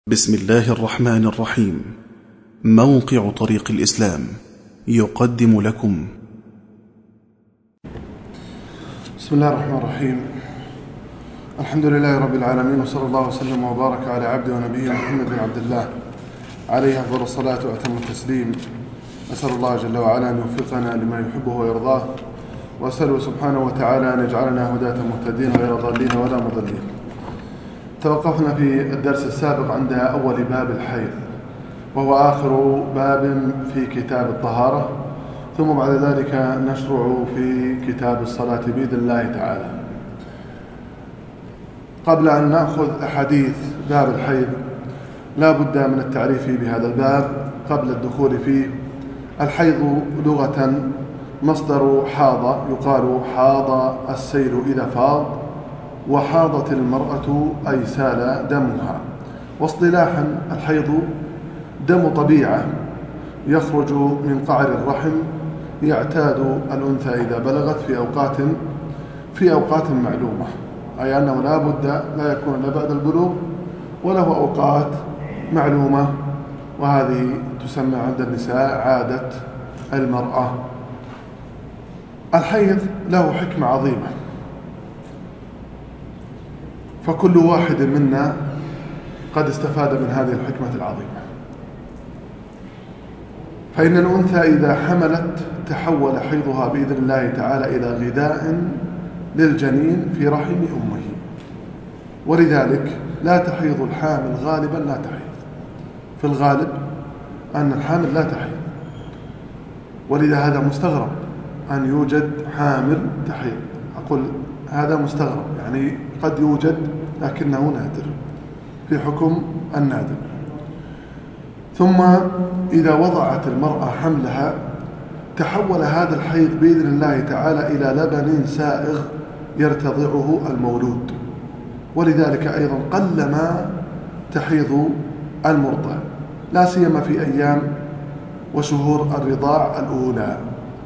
بسم الله الرحمن الرحيم. موقع طريق الإسلام يقدم لكم. بسم الله الرحمن الرحيم. الحمد لله رب العالمين، وصلى الله وسلم وبارك على عبده ونبيه محمد بن عبد الله عليه أفضل الصلاة وأتم التسليم. أسأل الله جل وعلا أن يوفقنا لما يحبه ويرضاه، وأسأله سبحانه وتعالى أن يجعلنا هداة مهتدين غير ضالين ولا مضلين. توقفنا في الدرس السابق عند أول باب الحيض، وهو آخر باب في كتاب الطهارة، ثم بعد ذلك نشرع في كتاب الصلاة بإذن الله تعالى. قبل أن نأخذ أحاديث باب الحيض لا بد من التعريف بهذا الباب قبل الدخول فيه. الحيض لغة مصدر حاض، يقال حاض السيل إذا فاض، وحاضت المرأة أي سال دمها. واصطلاحا الحيض دم طبيعة يخرج من قعر الرحم، يعتاد الأنثى إذا بلغت في أوقات معلومة، أي أنه لا بد لا يكون إلا بعد البلوغ، وله أوقات معلومة، وهذه تسمى عند النساء عادة المرأة. الحيض له حكمة عظيمة، فكل واحد منا قد استفاد من هذه الحكمة العظيمة. فإن الأنثى إذا حملت تحول حيضها بإذن الله تعالى إلى غذاء للجنين في رحم أمه، ولذلك لا تحيض الحامل غالبا، لا تحيض في الغالب أن الحامل لا تحيض، ولذا هذا مستغرب أن يوجد حامل تحيض. أقول هذا مستغرب، يعني قد يوجد لكنه نادر في حكم النادر. ثم إذا وضعت المرأة حملها تحول هذا الحيض بإذن الله تعالى إلى لبن سائغ يرتضعه المولود، ولذلك أيضا قلما تحيض المرضع، لا سيما في أيام وشهور الرضاع الأولى.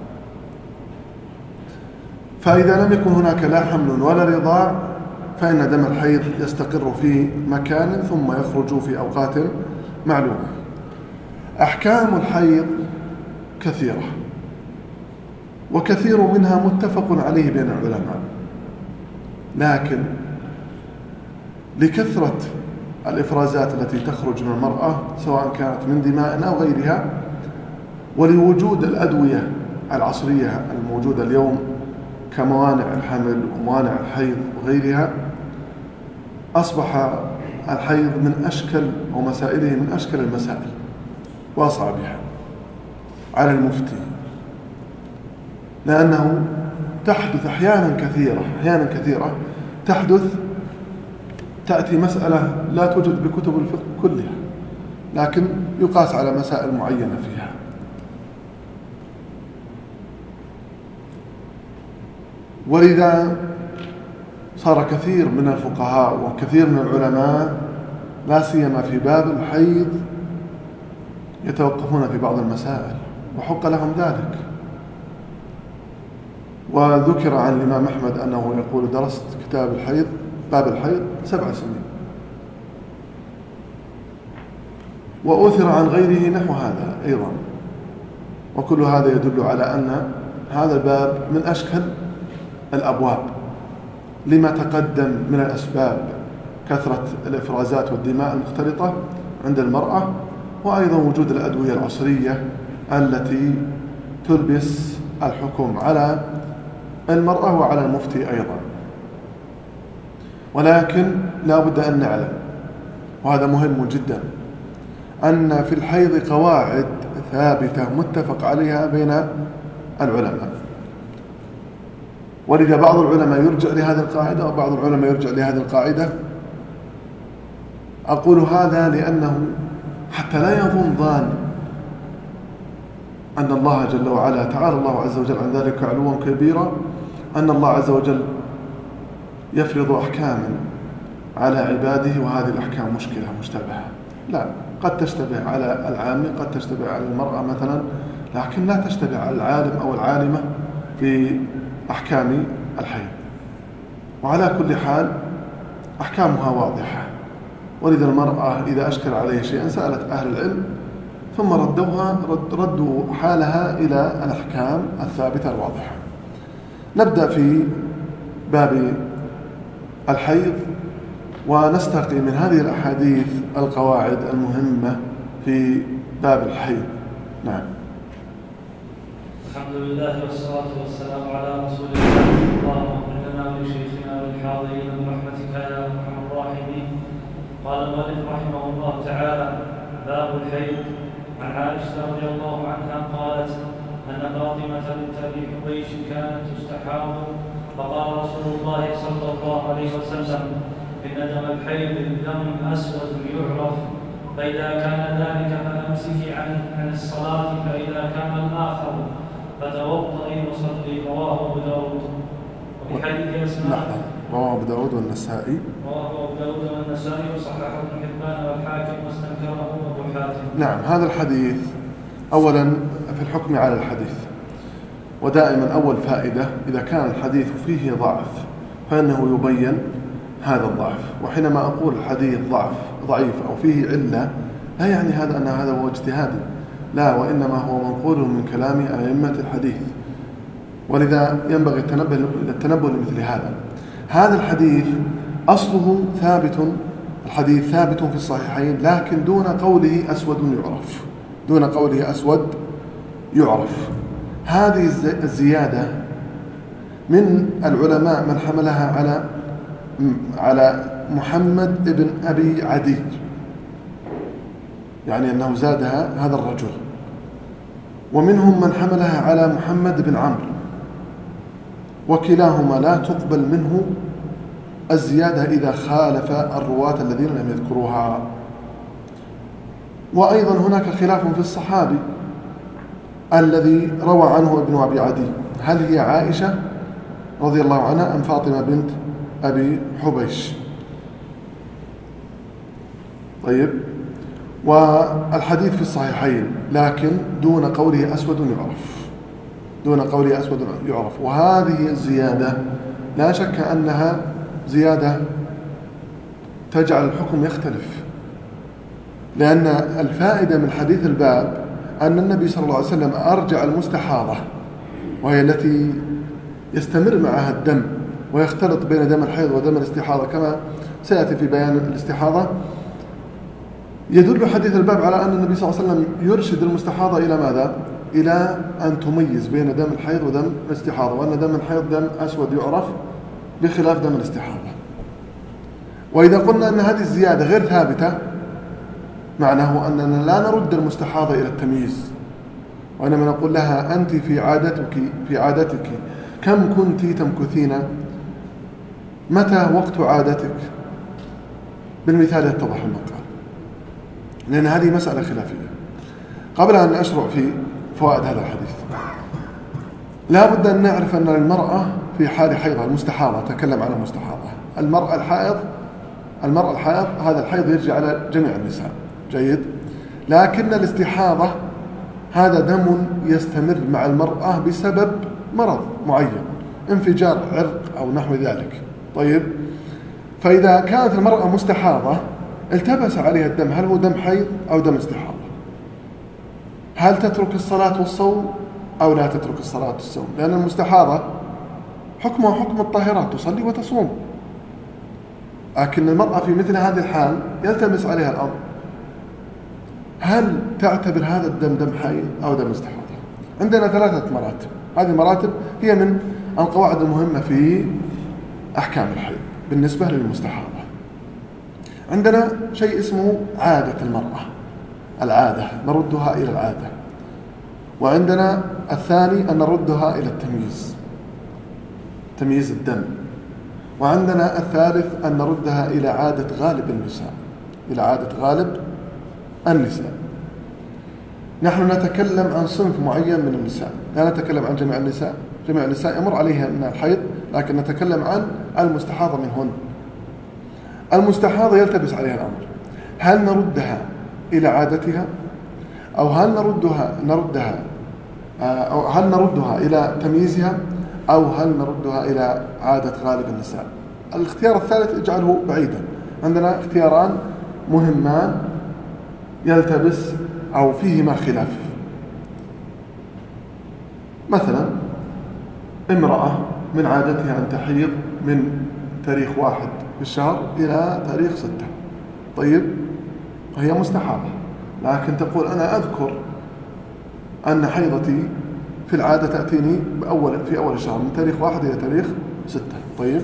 فإذا لم يكن هناك لا حمل ولا رضاع فإن دم الحيض يستقر في مكان ثم يخرج في أوقات معلومة. أحكام الحيض كثيرة، وكثير منها متفق عليه بين العلماء، لكن لكثرة الإفرازات التي تخرج من المرأة سواء كانت من دماء أو غيرها، ولوجود الأدوية العصرية الموجودة اليوم كموانع الحمل وموانع الحيض وغيرها، أصبح الحيض من أشكل أو مسائله من أشكل المسائل وأصعبها على المفتي، لأنه تحدث أحيانا كثيرة تأتي مسألة لا توجد بكتب الفقه كلها، لكن يقاس على مسائل معينة فيها. ولذا صار كثير من الفقهاء وكثير من العلماء لا سيما في باب الحيض يتوقفون في بعض المسائل، وحق لهم ذلك. وذكر عن الإمام أحمد أنه يقول درست كتاب الحيض باب الحيض 7 سنين، وأثر عن غيره نحو هذا أيضا. وكل هذا يدل على أن هذا الباب من أشكل الأبواب لما تقدم من الأسباب، كثرة الإفرازات والدماء المختلطة عند المرأة، وأيضا وجود الأدوية العصرية التي تلبس الحكم على المرأة وعلى المفتي أيضا. ولكن لا بد أن نعلم، وهذا مهم جدا، أن في الحيض قواعد ثابتة متفق عليها بين العلماء، ولذا بعض العلماء يرجع لهذه القاعدة وبعض العلماء يرجع لهذه القاعدة. أقول هذا لأنه حتى لا يظن ظان أن الله جل وعلا تعالى الله عز وجل عن ذلك علوا كبيرا، أن الله عز وجل يفرض أحكاما على عباده وهذه الأحكام مشتبهة. لا، قد تشتبه على العامة، قد تشتبه على المرأة مثلا، لكن لا تشتبه على العالم أو العالمة بأحكام الحيض. وعلى كل حال أحكامها واضحة، ولذا المرأة إذا أشكل عليه شيئا سألت أهل العلم ثم ردوا حالها إلى الأحكام الثابتة الواضحة. نبدأ في باب الحيض ونستقي من هذه الأحاديث القواعد المهمة في باب الحيض. نعم. الحمد لله والصلاة والسلام على رسول الله. اللهم اغفر لنا ولشيخنا وللحاضرين برحمتك يا أرحم الراحمين. قال المؤلف رحمه الله تعالى: باب الحيض. عن عائشة رضي الله عنها قالت أن فاطمة بنت أبي حبيش كانت تستحاض، فقال رسول الله صلى الله عليه وسلم: إن دم الحيض دم أسود يعرف، فإذا كان ذلك فأمسكي عن الصلاة، فإذا كان الآخر فتوضئي وصلي. رواه أبو داود. وفي حديث أسماء رواه أبو داود والنسائي وصححه ابن حبان والحاكم واستنكره أبو حاتم. نعم. هذا الحديث أولا في الحكم على الحديث، ودائما أول فائدة إذا كان الحديث فيه ضعف فإنه يبين هذا الضعف. وحينما أقول الحديث ضعيف أو فيه علة لا يعني هذا أن هذا هو اجتهادي، لا، وإنما هو منقول من كلام أئمة الحديث، ولذا ينبغي التنبه لمثل هذا. هذا الحديث أصله ثابت، الحديث ثابت في الصحيحين، لكن دون قوله أسود يعرف، دون قوله أسود يعرف. هذه الزيادة من العلماء من حملها على محمد بن أبي عدي، يعني أنه زادها هذا الرجل، ومنهم من حملها على محمد بن عمرو، وكلاهما لا تقبل منه الزيادة إذا خالف الرواة الذين لم يذكروها. وأيضا هناك خلاف في الصحابي الذي روى عنه ابن أبي عدي، هل هي عائشة رضي الله عنها أم فاطمة بنت أبي حبيش؟ طيب، والحديث في الصحيحين لكن دون قوله أسود يعرف، دون قوله أسود يعرف. وهذه الزيادة لا شك أنها زيادة تجعل الحكم يختلف، لأن الفائدة من حديث الباب أن النبي صلى الله عليه وسلم أرجع المستحاضة، وهي التي يستمر معها الدم ويختلط بين دم الحيض ودم الاستحاضة كما سيأتي في بيان الاستحاضة. يدل حديث الباب على أن النبي صلى الله عليه وسلم يرشد المستحاضة إلى ماذا؟ إلى أن تميز بين دم الحيض ودم الاستحاضة، وأن دم الحيض دم أسود يعرف بخلاف دم الاستحاضة. وإذا قلنا أن هذه الزيادة غير ثابتة معناه أننا لا نرد المستحاضة إلى التمييز، وإنما نقول لها أنت في عادتك كم كنت تمكثين، متى وقت عادتك، بالمثال يتضح المقال، لأن هذه مسألة خلافية. قبل أن أشرع في فوائد هذا الحديث لا بد أن نعرف أن المرأة في حال حيضها المستحاضة، تكلم عن المستحاضة، المرأة الحائض هذا الحيض يرجع على جميع النساء، جيد، لكن الاستحاضة هذا دم يستمر مع المرأة بسبب مرض معين، انفجار عرق أو نحو ذلك. طيب، فإذا كانت المرأة مستحاضة التبس عليها الدم، هل هو دم حيض أو دم استحاضة؟ هل تترك الصلاة والصوم أو لا تترك الصلاة والصوم؟ لأن المستحاضة حكمها حكم الطاهرات، تصلي وتصوم، لكن المرأة في مثل هذه الحال يلتبس عليها الأمر، هل تعتبر هذا الدم دم حيض أو دم استحاضة؟ عندنا 3 مراتب، هذه المراتب هي من القواعد المهمة في أحكام الحيض بالنسبة للمستحاضة. عندنا شيء اسمه عادة المرأة، العادة نردها إلى العادة، وعندنا الثاني أن نردها إلى التمييز، تمييز الدم، وعندنا الثالث أن نردها إلى عادة غالب النساء، إلى عادة غالب النساء. نحن نتكلم عن صنف معين من النساء، لا نتكلم عن جميع النساء، جميع النساء يمر عليها من الحيض، لكن نتكلم عن المستحاضة منهن. المستحاضة يلتبس عليها الأمر، هل نردها إلى عادتها أو هل نردها إلى تمييزها أو هل نردها إلى عادة غالب النساء؟ الاختيار الثالث اجعله بعيدا، عندنا اختياران مهمان يلتبس أو فيهما خلاف. مثلا امرأة من عادتها أن تحيض من تاريخ 1 بالشهر إلى تاريخ 6، طيب، وهي مستحاضة، لكن تقول أنا أذكر أن حيضتي في العادة تأتيني في أول الشهر من تاريخ 1 إلى تاريخ 6، طيب.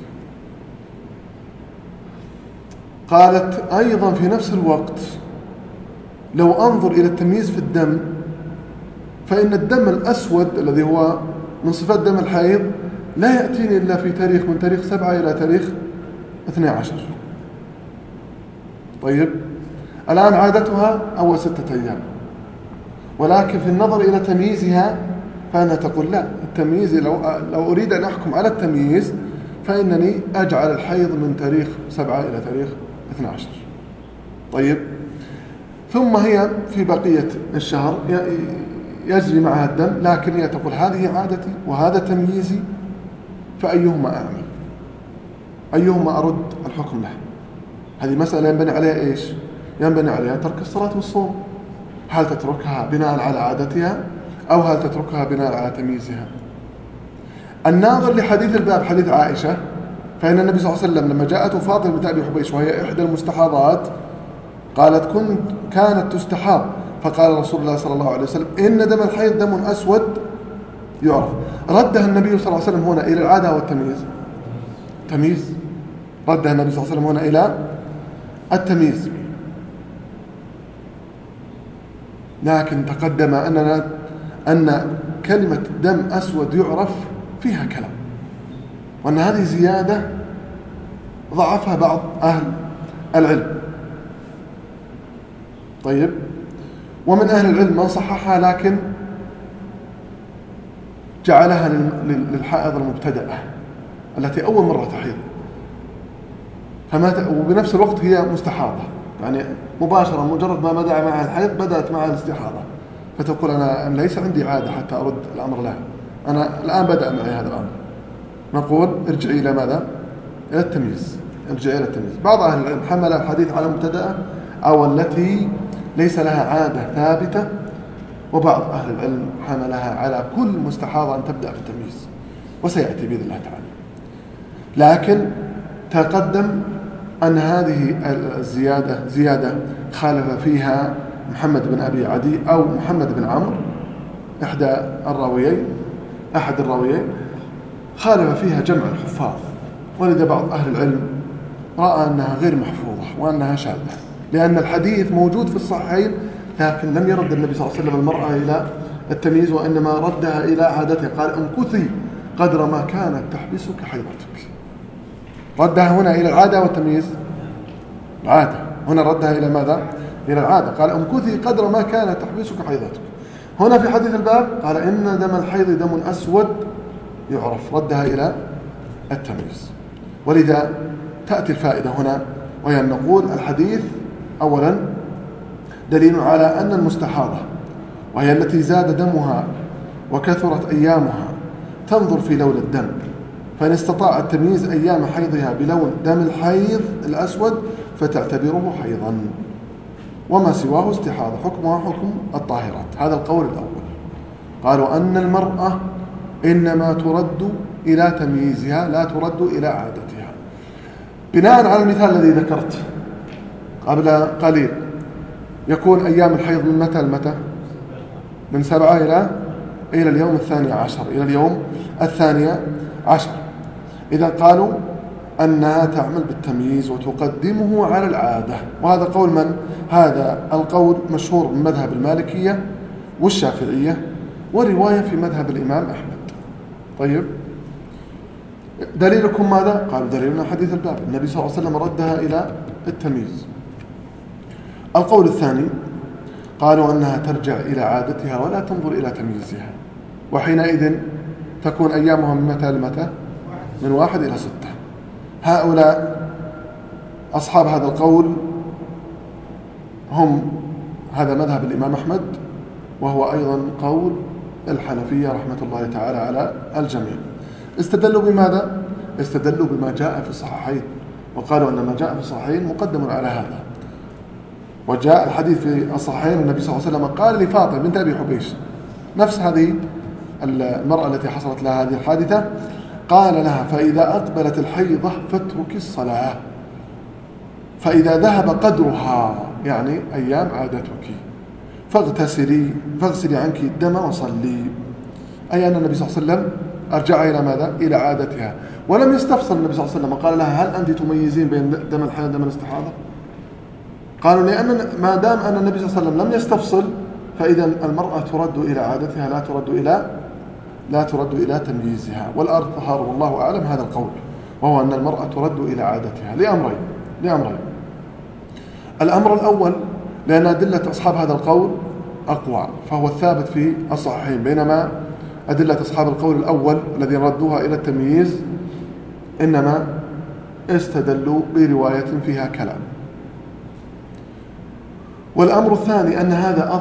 قالت أيضا في نفس الوقت لو أنظر إلى التمييز في الدم فإن الدم الأسود الذي هو من صفات دم الحيض لا يأتيني إلا في تاريخ من تاريخ 7 إلى تاريخ 12، طيب. الآن عادتها أول 6 أيام، ولكن في النظر إلى تمييزها فأنا تقول لا، التمييز لو أريد أن أحكم على التمييز فإنني أجعل الحيض من تاريخ 7 إلى تاريخ 12، طيب. ثم هي في بقية الشهر يجري معها الدم، لكن هي تقول هذه عادتي وهذا تمييزي، فأيهما أعمل؟ أيهما أرد الحكم له؟ هذه مسألة ينبني عليها إيش؟ ينبني عليها ترك الصلاة والصوم. هل تتركها بناء على عادتها أو هل تتركها بناء على تمييزها؟ الناظر لحديث الباب حديث عائشة، فإن النبي صلى الله عليه وسلم لما جاءته فاطمة بنت أبي حبيش وهي إحدى المستحاضات قالت كانت تستحاض، فقال رسول الله صلى الله عليه وسلم إن دم الحيض دم أسود يعرف. ردها النبي صلى الله عليه وسلم هنا إلى العادة والتمييز، تمييز. ردها النبي صلى الله عليه وسلم هنا إلى التمييز. لكن تقدم أن كلمة دم أسود يعرف فيها كلام، وأن هذه زيادة ضعفها بعض أهل العلم، طيب. ومن أهل العلم من صححها لكن جعلها للحائض المبتدأة التي أول مرة تحيض، وبنفس الوقت هي مستحاضة، يعني مباشرة مجرد ما بدأ معها الحيض بدأت معها الاستحاضة، فتقول أنا ليس عندي عادة حتى أرد الأمر لها، أنا الآن بدأ معي هذا الأمر. نقول ارجعي إلى ماذا؟ إلى التمييز، ارجعي إلى التمييز. بعض أهل العلم حمل الحديث على مبتدأة أو التي ليس لها عادة ثابتة، وبعض أهل العلم حملها على كل مستحاضة أن تبدأ في التمييز، وسيأتي بإذن الله تعالى. لكن تقدم أن هذه زيادة خالف فيها محمد بن أبي عدي أو محمد بن عمرو أحد الراويين خالف فيها جمع الحفاظ، ولذا بعض أهل العلم رأى أنها غير محفوظة وأنها شاذة، لأن الحديث موجود في الصحيحين، لكن لم يرد النبي صلى الله عليه وسلم المرأة إلى التمييز، وإنما ردها إلى عادتها، قال امكثي قدر ما كانت تحبسك حيضتك. ردها هنا إلى العادة والتمييز، العادة هنا ردها إلى ماذا؟ إلى العادة، قال امكثي قدر ما كانت تحبسك حيضتك. هنا في حديث الباب قال إن دم الحيض دم أسود يعرف، ردها إلى التمييز. ولذا تأتي الفائدة هنا، وهي أن نقول الحديث أولا دليل على أن المستحاضة وهي التي زاد دمها وكثرت أيامها تنظر في لون الدم، فإن استطاعت تمييز أيام حيضها بلون دم الحيض الأسود فتعتبره حيضا، وما سواه استحاضة، حكمها حكم الطاهرات. هذا القول الأول. قالوا أن المرأة إنما ترد إلى تمييزها لا ترد إلى عادتها، بناء على المثال الذي ذكرت قبل قليل. يكون أيام الحيض من متى لمتى؟ من 7 إلى اليوم 12، إلى اليوم 12. إذا قالوا أنها تعمل بالتمييز وتقدمه على العادة، وهذا قول من؟ هذا القول مشهور من مذهب المالكية والشافعية، ورواية في مذهب الإمام أحمد. طيب، دليلكم ماذا؟ قالوا دليلنا حديث الباب، النبي صلى الله عليه وسلم ردها إلى التمييز. القول الثاني قالوا أنها ترجع إلى عادتها ولا تنظر إلى تمييزها، وحينئذ تكون أيامها من متى لمتى؟ من 1 إلى 6. هؤلاء أصحاب هذا القول هم هذا مذهب الإمام أحمد، وهو أيضا قول الحنفية رحمة الله تعالى على الجميع. استدلوا بماذا؟ استدلوا بما جاء في الصحيحين، وقالوا أن ما جاء في الصحيحين مقدم على هذا، وجاء الحديث في الصحيحين النبي صلى الله عليه وسلم قال لفاطمة بنت أبي حبيش نفس هذه المرأة التي حصلت لها هذه الحادثة، قال لها فإذا أقبلت الحيضة فاترك الصلاة فإذا ذهب قدرها يعني أيام عادتك فاغسلي عنك الدم وصلي. أي أن النبي صلى الله عليه وسلم أرجع إلى ماذا؟ إلى عادتها، ولم يستفصل النبي صلى الله عليه وسلم قال لها هل أنت تميزين بين دم الحيض ودم الاستحاضة؟ قالوا لأن ما دام أن النبي صلى الله عليه وسلم لم يستفصل فإذا المرأة ترد إلى عادتها لا ترد إلى تمييزها. والأظهر والله أعلم هذا القول، وهو أن المرأة ترد إلى عادتها لأمرين. الأمر الأول لأن أدلة أصحاب هذا القول أقوى فهو الثابت في الصحيحين، بينما أدلة أصحاب القول الأول الذين ردوها إلى التمييز إنما استدلوا برواية فيها كلام. والأمر الثاني أن هذا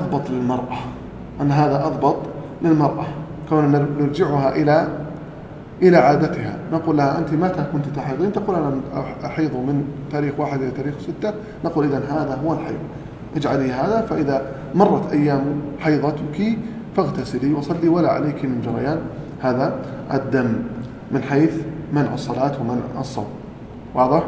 أضبط للمرأة كون نرجعها إلى عادتها. نقول لها أنت متى كنت تحيضين؟ تقول أنا أحيض من تاريخ 1 إلى تاريخ 6. نقول إذن هذا هو الحيض، اجعلي هذا، فإذا مرت أيام حيضتك فاغتسلي وصلي ولا عليك من جريان هذا الدم، من حيث منع الصلاة ومنع الصوم. واضح؟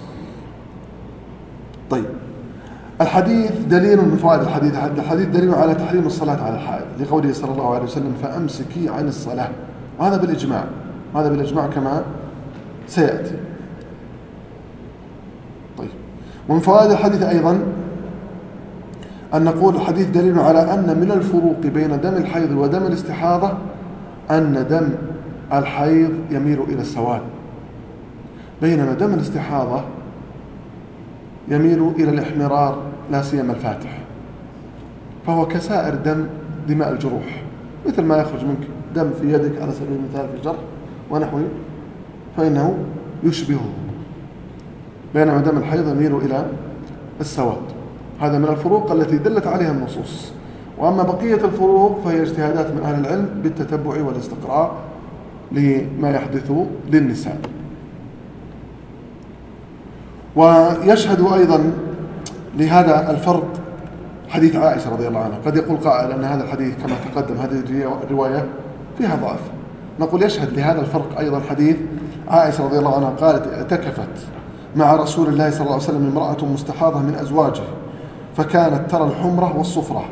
طيب، الحديث دليل من فوائد الحديث دليل على تحريم الصلاة على الحائض لقوله صلى الله عليه وسلم فأمسكي عن الصلاة، وهذا بالإجماع كما سيأتي. طيب، ومن فوائد الحديث أيضا أن نقول الحديث دليل على أن من الفروق بين دم الحيض ودم الاستحاضة أن دم الحيض يميل إلى السواد، بينما دم الاستحاضة يميل إلى الاحمرار لا سيما الفاتح، فهو كسائر دماء الجروح، مثل ما يخرج منك دم في يدك على سبيل المثال في الجرح ونحوه فإنه يشبهه، بينما دم الحيض يميل إلى السواد. هذا من الفروق التي دلت عليها النصوص. وأما بقية الفروق فهي اجتهادات من أهل العلم بالتتبع والاستقراء لما يحدث للنساء. ويشهد أيضا لهذا الفرق حديث عائشة رضي الله عنها. قد يقول قائل أن هذا الحديث كما تقدم هذه الرواية فيها ضعف، نقول يشهد لهذا الفرق أيضا حديث عائشة رضي الله عنها قالت اعتكفت مع رسول الله صلى الله عليه وسلم امرأة مستحاضة من أزواجه فكانت ترى الحمرة والصفرة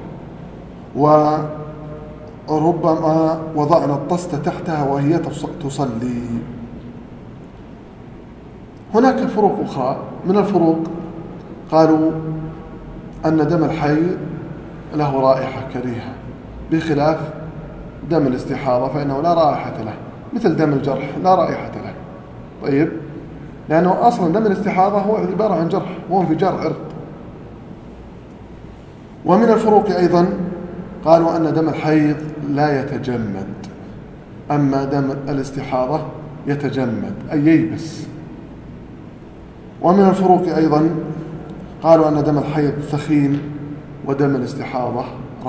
وربما وضعنا الطست تحتها وهي تصلي. هناك فروق أخرى. من الفروق قالوا أن دم الحيض له رائحة كريهة بخلاف دم الاستحاضة فإنه لا رائحة له، مثل دم الجرح لا رائحة له. طيب، لأنه أصلا دم الاستحاضة هو عبارة عن جرح، هو انفجار عرض. ومن الفروق أيضا قالوا أن دم الحيض لا يتجمد، أما دم الاستحاضة يتجمد أي ييبس. ومن الفروق أيضا قالوا أن دم الحيض ثخين ودم الاستحاضة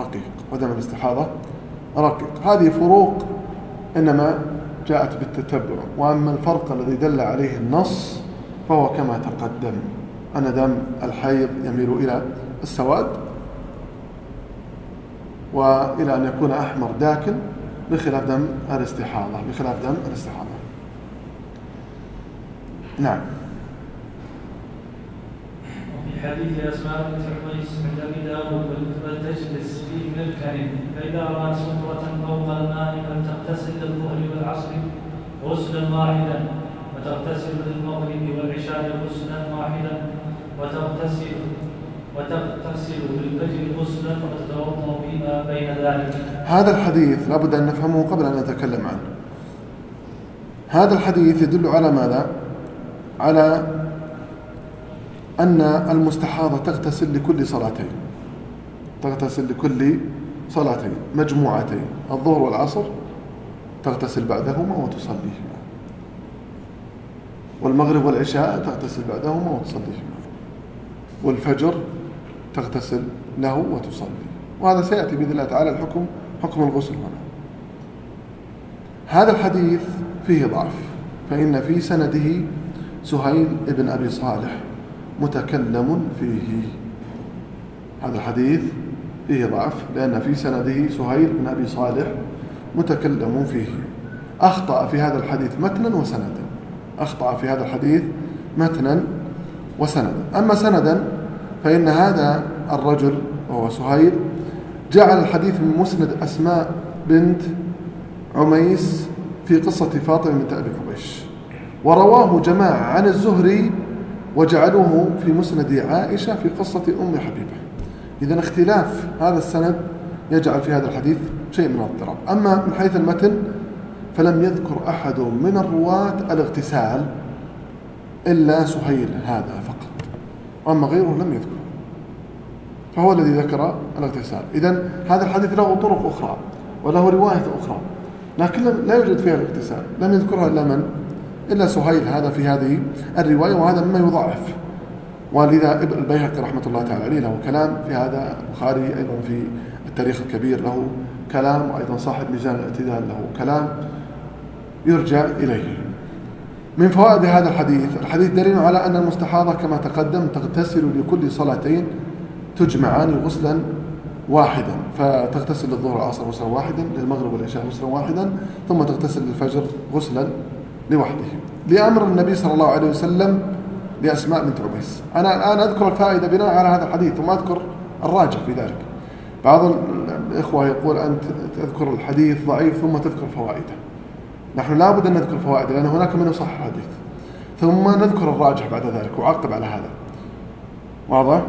رقيق. هذه فروق إنما جاءت بالتتبع. وأما الفرق الذي دل عليه النص فهو كما تقدم أن دم الحيض يميل إلى السواد وإلى أن يكون أحمر داكن بخلاف دم الاستحاضة. نعم. وفي حديث أسماء بنت عميس عند أبي داود ولتجلس فيه من الكريم فإذا رأت سفرة فوق الماء فلتغتسل للظهر والعصر غسلا واحدا وتغتسل للمغرب والعشاء غسلا واحدا وتغتسل للفجر غسلا وتتوضأ فيما بين ذلك. هذا الحديث لابد أن نفهمه قبل أن نتكلم عنه. هذا الحديث يدل على ماذا؟ على أن المستحاضة تغتسل لكل صلاتين مجموعتين، الظهر والعصر تغتسل بعدهما وتصليهما، والمغرب والعشاء تغتسل بعدهما وتصليهما، والفجر تغتسل له وتصلي. وهذا سيأتي بإذن الله تعالى حكم الغسل هنا. هذا الحديث فيه ضعف، فإن في سنده سهيل ابن أبي صالح متكلم فيه، هذا الحديث فيه ضعف، لأن في سنده سهيل بن أبي صالح متكلم فيه، أخطأ في هذا الحديث متنا وسندا، أخطأ في هذا الحديث متنا وسندا. أما سندا فإن هذا الرجل وهو سهيل جعل الحديث من مسند أسماء بنت عميس في قصة فاطمة بنت أبي حبيش، ورواه جماعة عن الزهري وجعلوه في مسند عائشة في قصة أم حبيبة. إذن اختلاف هذا السند يجعل في هذا الحديث شيء من الاضطراب. أما من حيث المتن فلم يذكر أحد من الرواة الاغتسال إلا سهيل هذا فقط، وأما غيره لم يذكر، فهو الذي ذكر الاغتسال. إذن هذا الحديث له طرق أخرى وله رواية أخرى، لكن لا يوجد فيها الاغتسال، لم يذكرها إلا من؟ إلا سهيل هذا في هذه الرواية، وهذا مما يضعف. ولذا ابن البيهقي رحمة الله تعالى عليه له كلام في هذا، البخاري أيضا في التاريخ الكبير له كلام، وأيضا صاحب ميزان الاعتدال له كلام يرجع إليه. من فوائد هذا الحديث دليل على أن المستحاضة كما تقدم تغتسل لكل صلاتين تجمعان غسلا واحدا، فتغتسل للظهر والعصر غسلا واحدا، للمغرب والعشاء غسلا واحدا، ثم تغتسل للفجر غسلا لوحده، لأمر النبي صلى الله عليه وسلم لأسماء بنت عميس. أنا الآن أذكر الفائدة بناء على هذا الحديث ثم أذكر الراجح في ذلك. بعض الإخوة يقول أنت تذكر الحديث ضعيف ثم تذكر فوائده. نحن لا بد أن نذكر فوائده، لأن هناك من يصحح الحديث، ثم نذكر الراجح بعد ذلك وعقب على هذا. واضح؟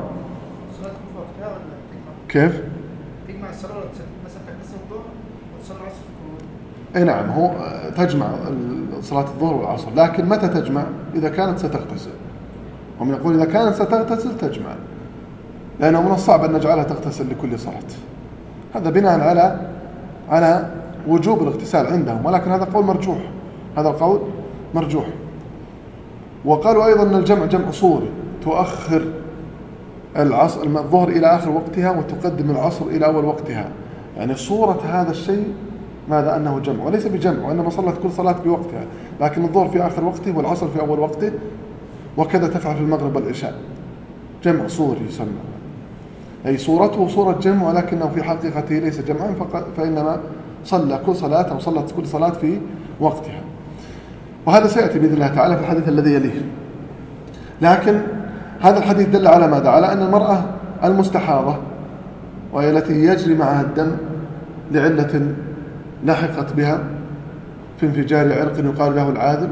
كيف؟ تجمع الصلاة مثلا تغتسل الظهر وتصلي العصر؟ أي نعم، هو تجمع صلاة الظهر والعصر، لكن متى تجمع؟ إذا كانت ستغتسل. هم يقول إذا كانت ستغتسل تجمع، لأنه من الصعب أن نجعلها تغتسل لكل صلاة. هذا بناء على وجوب الاغتسال عندهم، ولكن هذا قول مرجوح، هذا القول مرجوح. وقالوا أيضا أن الجمع جمع صوري، تؤخر العصر الظهر إلى آخر وقتها وتقدم العصر إلى أول وقتها، يعني صورة هذا الشيء ماذا؟ أنه جمع، وليس بجمع، وإنما صلت كل صلاة بوقتها، لكن الظهر في آخر وقته والعصر في أول وقته، وكذا تفعل في المغرب والعشاء. جمع صوري يسمى، أي صورته صورة جمع، ولكنه في حقيقته ليس جمعا، فإنما صلى كل صلاة أو صلت كل صلاة في وقتها. وهذا سيأتي بإذن الله تعالى في الحديث الذي يليه. لكن هذا الحديث دل على ماذا؟ على أن المرأة المستحاضة، وهي التي يجري معها الدم لعلة لحقت بها في انفجار عرق يقال له العاذل،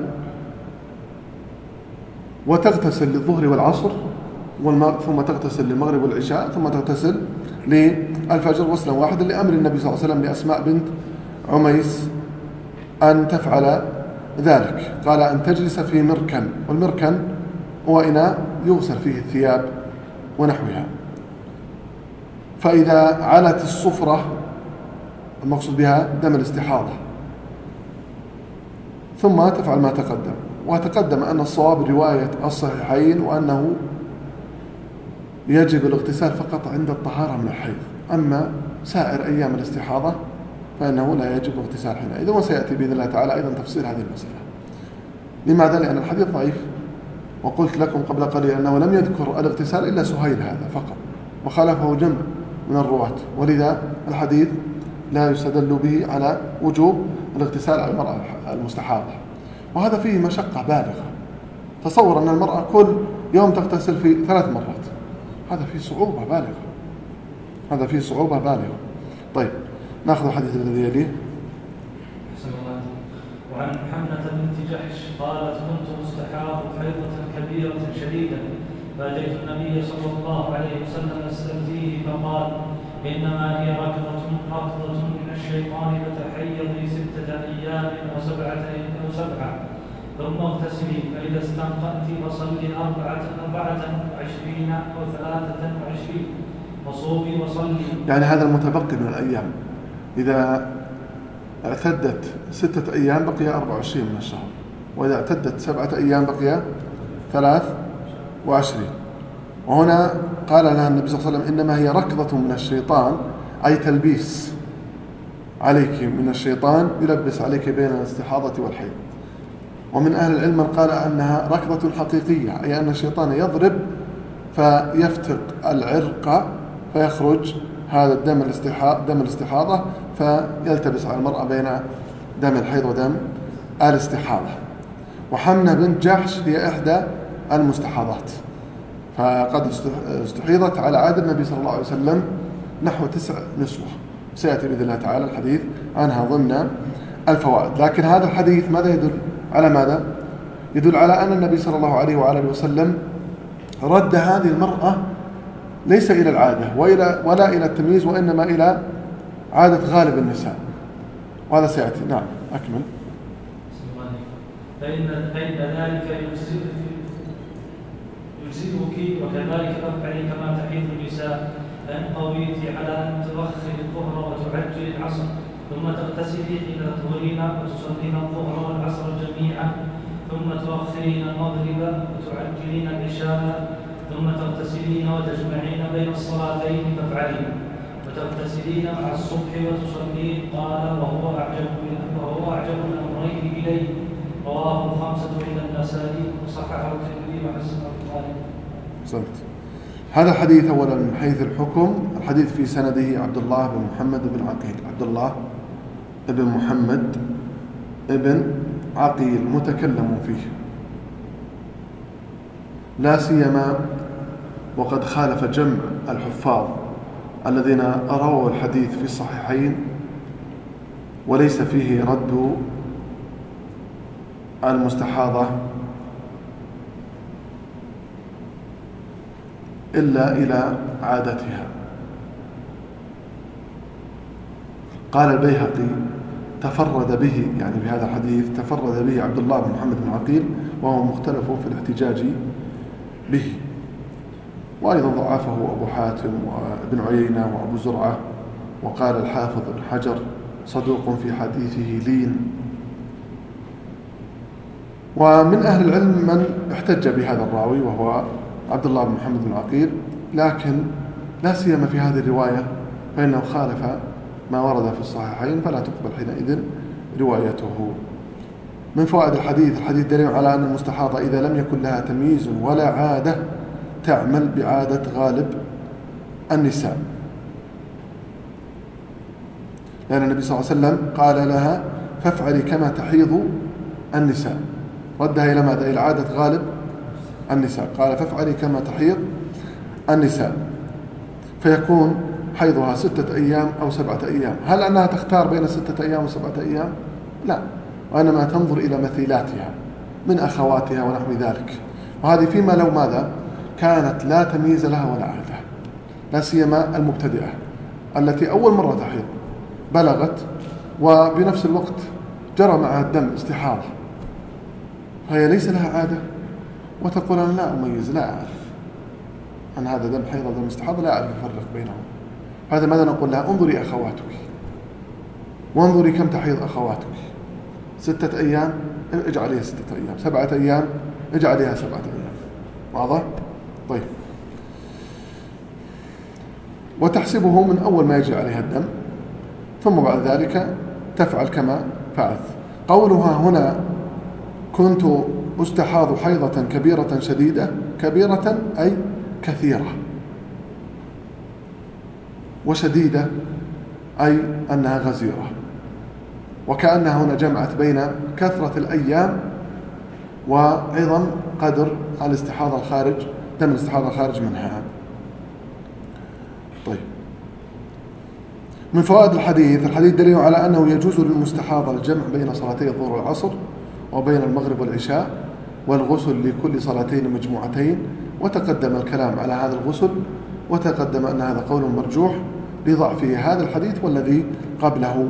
وتغتسل للظهر والعصر ثم تغتسل للمغرب والعشاء، ثم تغتسل للفجر غسلا واحدا، لأمر النبي صلى الله عليه وسلم لأسماء بنت عميس أن تفعل ذلك. قال أن تجلس في مركن، والمركن هو إناء يغسل فيه الثياب ونحوها، فإذا علت الصفرة المقصود بها دم الاستحاضة، ثم تفعل ما تقدم. وتقدم أن الصواب رواية الصحيحين، وأنه يجب الاغتسال فقط عند الطهارة من الحيض، أما سائر أيام الاستحاضة فإنه لا يجب اغتسال حينئذ. وسيأتي بإذن الله تعالى أيضا تفصيل هذه المسألة. لماذا؟ لأن الحديث ضعيف، وقلت لكم قبل قليل أنه لم يذكر الاغتسال إلا سهيل هذا فقط، وخالفه جمع من الرواة، ولذا الحديث لا يستدل به على وجوب الاغتسال على المرأة المستحاضة، وهذا فيه مشقة بالغة. تصور أن المرأة كل يوم تغتسل في 3 مرات، هذا فيه صعوبة بالغة، هذا فيه صعوبة بالغة. طيب نأخذ الحديث الذي يليه. وعن حمنة بنت جحش قالت: كنت مستحاض حيضة كبيرة شديدة، فأتيت النبي صلى الله عليه وسلم أستفتيه، فقال: إنما هي ركضة من الشيطان، فتحيضي 6 أيام أو 7 ثم اغتسلي، فإذا استنقأت فصلي 24 أو 23 وصومي وصلي. يعني هذا المتبقي من الأيام، إذا اعتدت 6 أيام بقي 24 من الشهر، وإذا اعتدت 7 أيام بقي 23. وهنا قال لها النبي صلى الله عليه وسلم: إنما هي ركضة من الشيطان، أي تلبيس عليك من الشيطان، يلبس عليك بين الاستحاضة والحيض. ومن أهل العلم من قال أنها ركضة حقيقية، أي أن الشيطان يضرب فيفتق العرق فيخرج هذا دم الاستحاضة، فيلتبس على المرأة بين دم الحيض ودم الاستحاضة. وحمنة بنت جحش هي إحدى المستحاضات، فقد استحيضت على عهد النبي صلى الله عليه وسلم نحو 9 نسوة، سيأتي بإذن الله تعالى الحديث عنها ضمن الفوائد. لكن هذا الحديث ماذا يدل على ماذا؟ يدل على أن النبي صلى الله عليه وآله وسلم رد هذه المرأة ليس إلى العادة ولا إلى التمييز، وإنما إلى عادة غالب النساء، وهذا سيأتي. نعم أكمل. فإن ذلك يجزئك، وكذلك تفعلي كما تحيض النساء. فإن قويت على أن تؤخر الظهر وتعجل العصر ثم تغتسلي حين تطهرين وتصلين الظهر والعصر جميعا، ثم تؤخرين المغرب وتعجلين العشاء، ثم تغتسلين وتجمعين بين الصلاتين فافعلين، وتغتسلين مع الصبح وتصلين. قال وهو أعجب الأمرين إليه. رواه الخمسة إلا النسائي وصححه الترمذي وحسنه البخاري. هذا الحديث أولا من حيث الحكم، الحديث في سنده عبد الله بن محمد بن عقيل، عبد الله بن محمد بن عقيل متكلم فيه، لا سيما وقد خالف جمع الحفاظ الذين رووا الحديث في الصحيحين، وليس فيه رد المستحاضة إلا إلى عادتها. قال البيهقي تفرد به، يعني بهذا الحديث تفرد به عبد الله بن محمد بن عقيل، وهو مختلف في الاحتجاج به. وأيضا ضعفه أبو حاتم وابن عيينة وأبو زرعة. وقال الحافظ ابن حجر صدوق في حديثه لين. ومن أهل العلم من احتج بهذا الراوي وهو عبد الله بن محمد بن عقيل، لكن لا سيما في هذه الرواية فإنه خالف ما ورد في الصحيحين، فلا تقبل حينئذ روايته. من فوائد الحديث دليل على أن المستحاضة إذا لم يكن لها تمييز ولا عادة تعمل بعادة غالب النساء، لأن النبي صلى الله عليه وسلم قال لها فافعلي كما تحيض النساء، ردها إلى ماذا؟ إلى عادة غالب النساء، قال فافعلي كما تحيض النساء، فيكون حيضها 6 أيام أو 7 أيام. هل أنها تختار بين 6 أيام و7 أيام؟ لا، وإنما تنظر إلى مثيلاتها من أخواتها ونحو ذلك. وهذه فيما لو ماذا كانت لا تمييز لها ولا عادة، لا سيما المبتدئة التي أول مرة تحيض بلغت وبنفس الوقت جرى معها الدم استحاضة، فهي ليس لها عادة، وتقول أنا لا أميز، لا أعرف أن هذا دم حيض ودم استحاضة، لا أعرف أفرق بينهم. هذا ماذا نقول لها؟ انظري أخواتك وانظري كم تحيض أخواتك، 6 أيام اجعليها 6 أيام، 7 أيام اجعليها 7 أيام. واضح؟ طيب. وتحسبه من أول ما يجري عليها الدم، ثم بعد ذلك تفعل كما فعلت. قولها هنا كنت أستحاض حيضة كبيرة شديدة، كبيرة أي كثيرة، وشديدة أي أنها غزيرة، وكأنها هنا جمعت بين كثرة الأيام وعظم قدر الاستحاضة الخارج، دم الاستحاضة الخارج منها. طيب. من فوائد الحديث دليل على أنه يجوز للمستحاضة الجمع بين صلاتي الظهر والعصر، وبين المغرب والعشاء، والغسل لكل صلاتين مجموعتين. وتقدم الكلام على هذا الغسل، وتقدم أن هذا قول مرجوح لضعف هذا الحديث والذي قبله،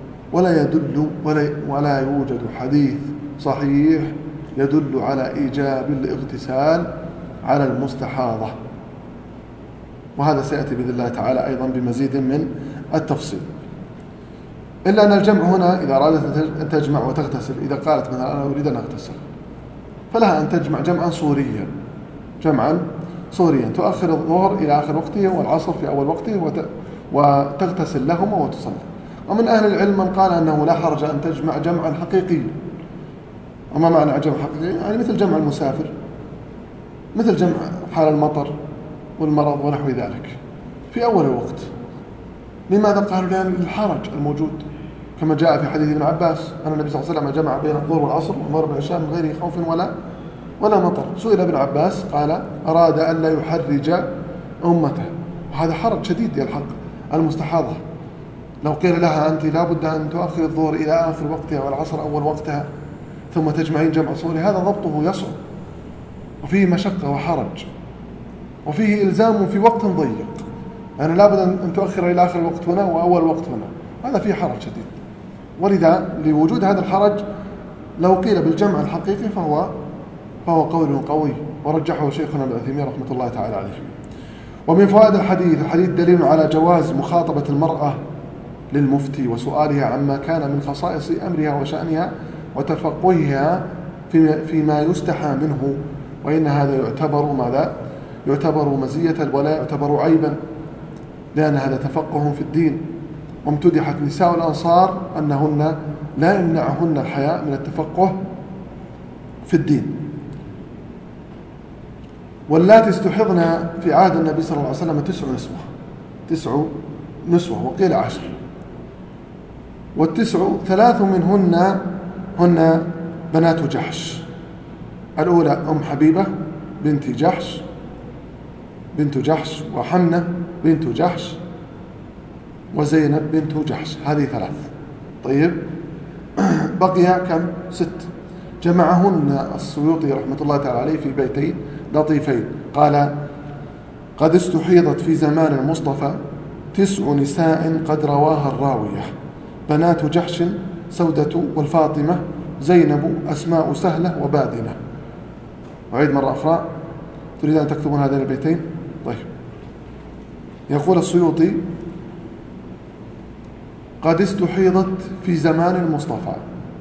ولا يوجد حديث صحيح يدل على إيجاب الاغتسال على المستحاضة، وهذا سيأتي بإذن الله تعالى أيضا بمزيد من التفصيل. إلا أن الجمع هنا إذا أرادت أن تجمع وتغتسل، إذا قالت مثلا أنا أريد أن أغتسل، فلها أن تجمع جمعا صوريا، تؤخر الظهر إلى آخر وقته والعصر في أول وقته وتغتسل لهما وتصلي. ومن أهل العلم من قال أنه لا حرج أن تجمع جمعا حقيقيا. وما معنى جمع حقيقي؟ يعني مثل جمع المسافر، مثل جمع حال المطر والمرض ونحو ذلك، في أول الوقت. لماذا قالوا؟ لأن الحرج الموجود، كما جاء في حديث ابن عباس أن النبي صلى الله عليه وسلم جمع بين الظهر والعصر والمغرب والعشاء من غير خوف ولا مطر. سئل ابن عباس قال أراد أن لا يحرج أمته، وهذا حرج شديد يلحق المستحاضة. لو قيل لها أنت لابد أن تؤخر الظهر إلى آخر وقتها والعصر أول وقتها ثم تجمعين جمع صوري، هذا ضبطه يصعب وفيه مشقة وحرج وفيه إلزام في وقت ضيق، يعني لابد أن تؤخر إلى آخر الوقت هنا وأول وقت هنا، هذا فيه حرج شديد. ولذا لوجود هذا الحرج لو قيل بالجمع الحقيقي فهو قول قوي، ورجحه شيخنا ابن عثيمين رحمة الله تعالى عليه. ومن فوائد الحديث دليل على جواز مخاطبة المرأة للمفتي وسؤالها عما كان من خصائص أمرها وشأنها وتفقهها فيما يستحى منه، وإن هذا يعتبر مزية ولا يعتبر عيبا، لأن هذا تفقه في الدين. وامتدحت نساء الأنصار أنهن لا يمنعهن الحياء من التفقه في الدين. واللاتي استحضن في عهد النبي صلى الله عليه وسلم 9 نسوة وقيل 10، والتسع 3 منهن هن بنات جحش. الأولى أم حبيبة بنت جحش وحمنة بنت جحش وزينب بنت جحش، هذه 3. طيب بقي كم؟ 6. جمعهن السيوطي رحمة الله تعالى عليه في بيتين لطيفين، قال قد استحيضت في زمان المصطفى 9 نساء قد رواها الراوية، بنات جحش سودة والفاطمة زينب أسماء سهلة وبادنة. وعيد مرة أخرى، تريد أن تكتبون هذين البيتين؟ طيب، يقول السيوطي قد استحيضت في زمان المصطفى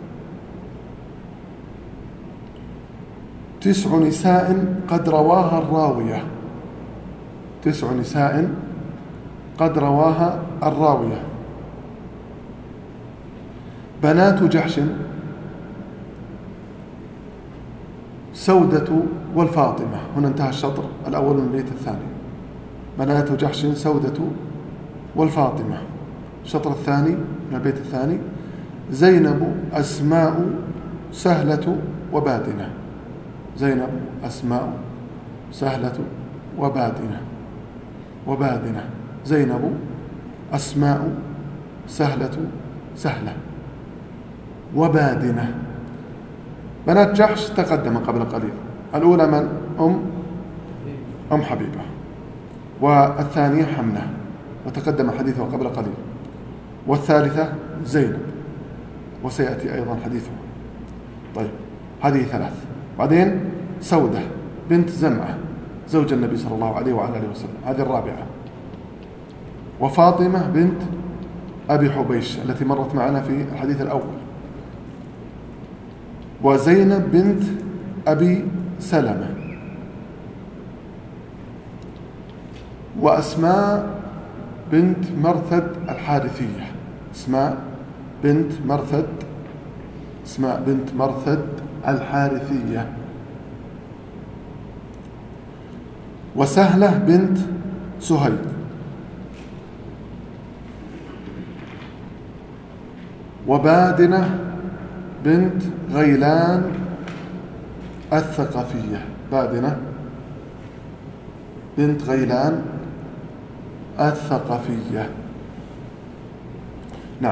9 نساء قد رواها الراوية، 9 نساء قد رواها الراوية، بنات جحش سودة والفاطمة. هنا انتهى الشطر الأول من البيت الثاني. بنات جحش سودة والفاطمة. الشطر الثاني من البيت الثاني زينب أسماء سهلة وبادنة. زينب أسماء سهلة وبادنة. زينب أسماء سهلة وبادنة. بنات جحش تقدم قبل قليل. الأولى من؟ أم حبيبة، والثانية حمنة وتقدم حديثها قبل قليل، والثالثة زينب وسيأتي أيضا حديثها. طيب هذه 3. بعدين سودة بنت زمعة زوج النبي صلى الله عليه وعلى آله وسلم، هذه 4. وفاطمة بنت أبي حبيش التي مرت معنا في الحديث الأول، وزينب بنت أبي سلمة، وأسماء بنت مرثد الحارثية. أسماء بنت مرثد الحارثية. وسهلة بنت سهيل. وبادنة بنت غيلان الثقفية. بادنة بنت غيلان الثقفية. نعم.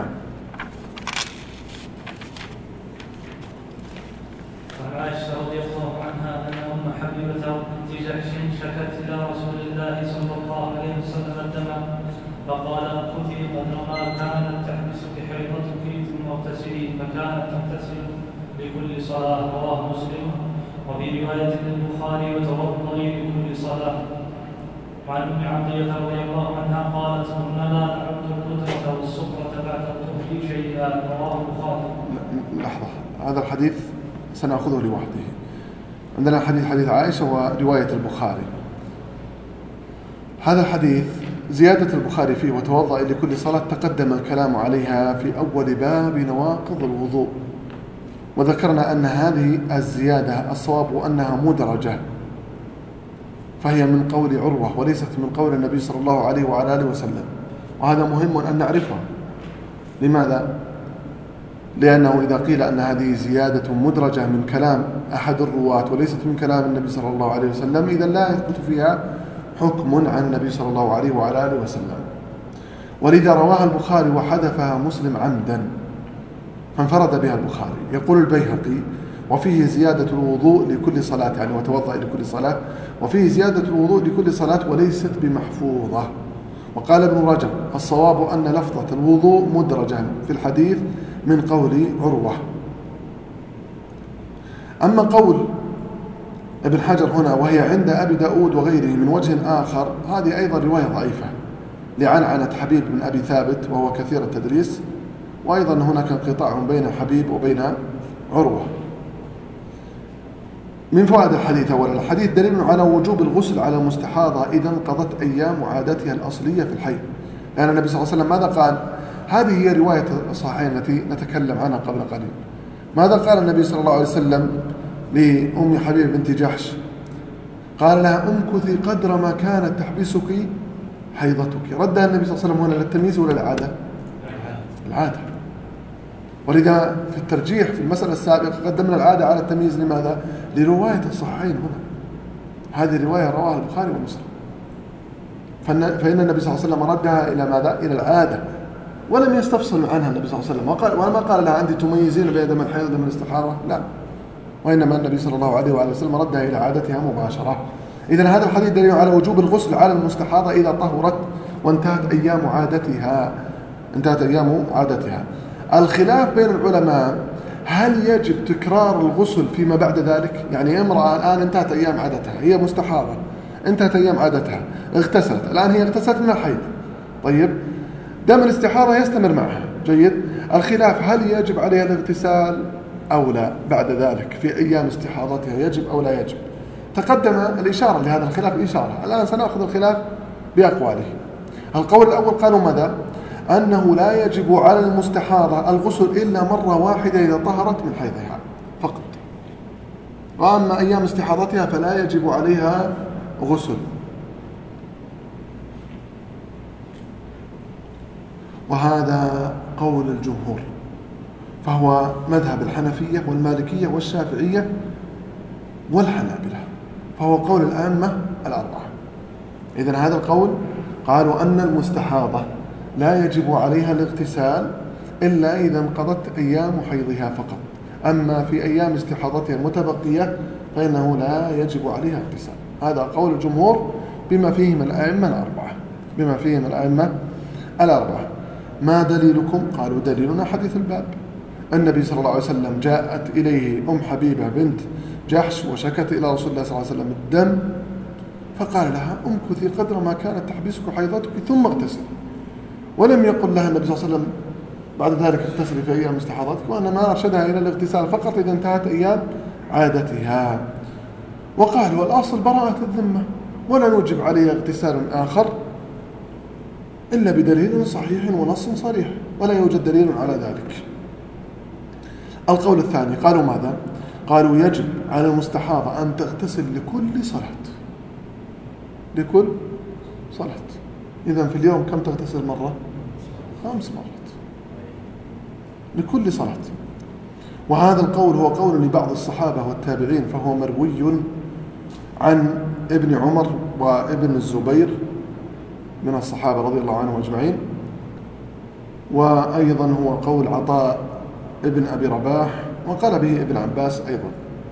وعن عائشة رضي الله عنها أن أم حبيبة بنت جحش شكت إلى رسول الله صلى الله عليه وسلم الدم، فقال اقتي قدر ما كانت تحبسك حيضتك ثم اغتسلي، فكانت تغتسل لكل صلاة. رواه مسلم. وفي رواية للبخاري وتوضئي لكل صلاة. وعن ام عطية رضي الله عنها قالت كنا لا نعد القدرة والسكرة بعد الطهر شيئا. رواه البخاري. لحظة، هذا الحديث سنأخذه لوحده. عندنا حديث عائشة ورواية البخاري. هذا الحديث زيادة البخاري فيه وتوضأ لكل صلاة تقدم الكلام عليها في أول باب نواقض الوضوء، وذكرنا أن هذه الزيادة الصواب أنها مدرجة، فهي من قول عروة وليست من قول النبي صلى الله عليه وعلى آله وسلم، وهذا مهم أن نعرفه. لماذا؟ لأنه إذا قيل أن هذه زيادة مدرجة من كلام أحد الرواة وليست من كلام النبي صلى الله عليه وسلم، إذا لا يثبت فيها حكم عن النبي صلى الله عليه وعلى آله وسلم. ولذا رواها البخاري وحذفها مسلم عمدا فانفرد بها البخاري. يقول البيهقي: وفيه زيادة الوضوء لكل صلاة، يعني وتوضأ لكل صلاة، وفيه زيادة الوضوء لكل صلاة وليست بمحفوظة. وقال ابن رجب: الصواب أن لفظة الوضوء مدرجة في الحديث من قول عروة. أما قول ابن حجر هنا وهي عند أبي داود وغيره من وجه آخر، هذه أيضا رواية ضعيفة لعنعنة حبيب بن أبي ثابت وهو كثير التدريس، وأيضا هناك انقطاع بين حبيب وبين عروة. من فوائد الحديث: أولا، الحديث دليل على وجوب الغسل على المستحاضة إذا انقضت أيام عادتها الأصلية في الحيض، لأن النبي صلى الله عليه وسلم ماذا قال؟ هذه هي رواية الصحيحين التي نتكلم عنها قبل قليل. ماذا قال النبي صلى الله عليه وسلم لأم حبيب بنت جحش؟ قال لها: امكثي قدر ما كانت تحبسك حيضتك. ردها النبي صلى الله عليه وسلم هنا للتمييز ولا العادة؟ العادة. ولذا في الترجيح في المسألة السابقة قدمنا العادة على التمييز. لماذا؟ لرواية الصحيحين هنا. هذه رواية رواها البخاري ومسلم، فإن النبي صلى الله عليه وسلم ردها إلى ماذا؟ إلى العادة، ولم يستفصل عنها النبي صلى الله عليه وسلم، وما قال لها أنت تميزين بين دم الحيض ودم الاستحاضة، لا، وإنما النبي صلى الله عليه وآله وسلم ردها إلى عادتها مباشرة. إذن هذا الحديث دليل على وجوب الغسل على المستحاضة إذا طهرت وانتهت أيام عادتها. الخلاف بين العلماء: هل يجب تكرار الغسل فيما بعد ذلك؟ يعني امرأة الآن انتهت أيام عادتها، هي مستحاضة، انتهت أيام عادتها، اغتسلت، الآن هي اغتسلت من الحيض، طيب دم الاستحاضة يستمر معها، جيد. الخلاف: هل يجب عليها الاغتسال أو لا بعد ذلك في أيام استحاضتها، يجب أو لا يجب؟ تقدم الإشارة لهذا الخلاف إشارة، الآن سنأخذ الخلاف بأقواله. القول الأول قالوا ماذا؟ أنه لا يجب على المستحاضة الغسل إلا مرة واحدة إذا طهرت من حيضها فقط، وأما أيام استحاضتها فلا يجب عليها غسل. وهذا قول الجمهور، فهو مذهب الحنفية والمالكية والشافعية والحنابلة، فهو قول الأئمة الأربعة. إذن هذا القول قالوا أن المستحاضة لا يجب عليها الاغتسال إلا إذا انقضت أيام حيضها فقط، أما في أيام استحاضتها المتبقية فإنه لا يجب عليها اغتسال. هذا قول الجمهور بما فيهم الأئمة الأربعة. ما دليلكم؟ قالوا دليلنا حديث الباب. النبي صلى الله عليه وسلم جاءت إليه أم حبيبة بنت جحش وشكت إلى رسول الله صلى الله عليه وسلم الدم، فقال لها: امكثي قدر ما كانت تحبسك حيضتك ثم اغتسل. ولم يقل لها النبي صلى الله عليه وسلم بعد ذلك اغتسلي في أيام استحاضتك، وإنما أرشدها إلى الاغتسال فقط إذا انتهت أيام عادتها. وقالوا: الأصل براءة الذمة، ولا نوجب عليها اغتسال آخر إلا بدليل صحيح ونص صريح، ولا يوجد دليل على ذلك. القول الثاني قالوا ماذا؟ قالوا: يجب على المستحاضة أن تغتسل لكل صلاة. إذن في اليوم كم تغتسل مرة؟ 5 مرات لكل صلاة. وهذا القول هو قول لبعض الصحابة والتابعين، فهو مروي عن ابن عمر وابن الزبير من الصحابة رضي الله عنهم أجمعين، وأيضا هو قول عطاء ابن أبي رباح، وقال به ابن عباس أيضا.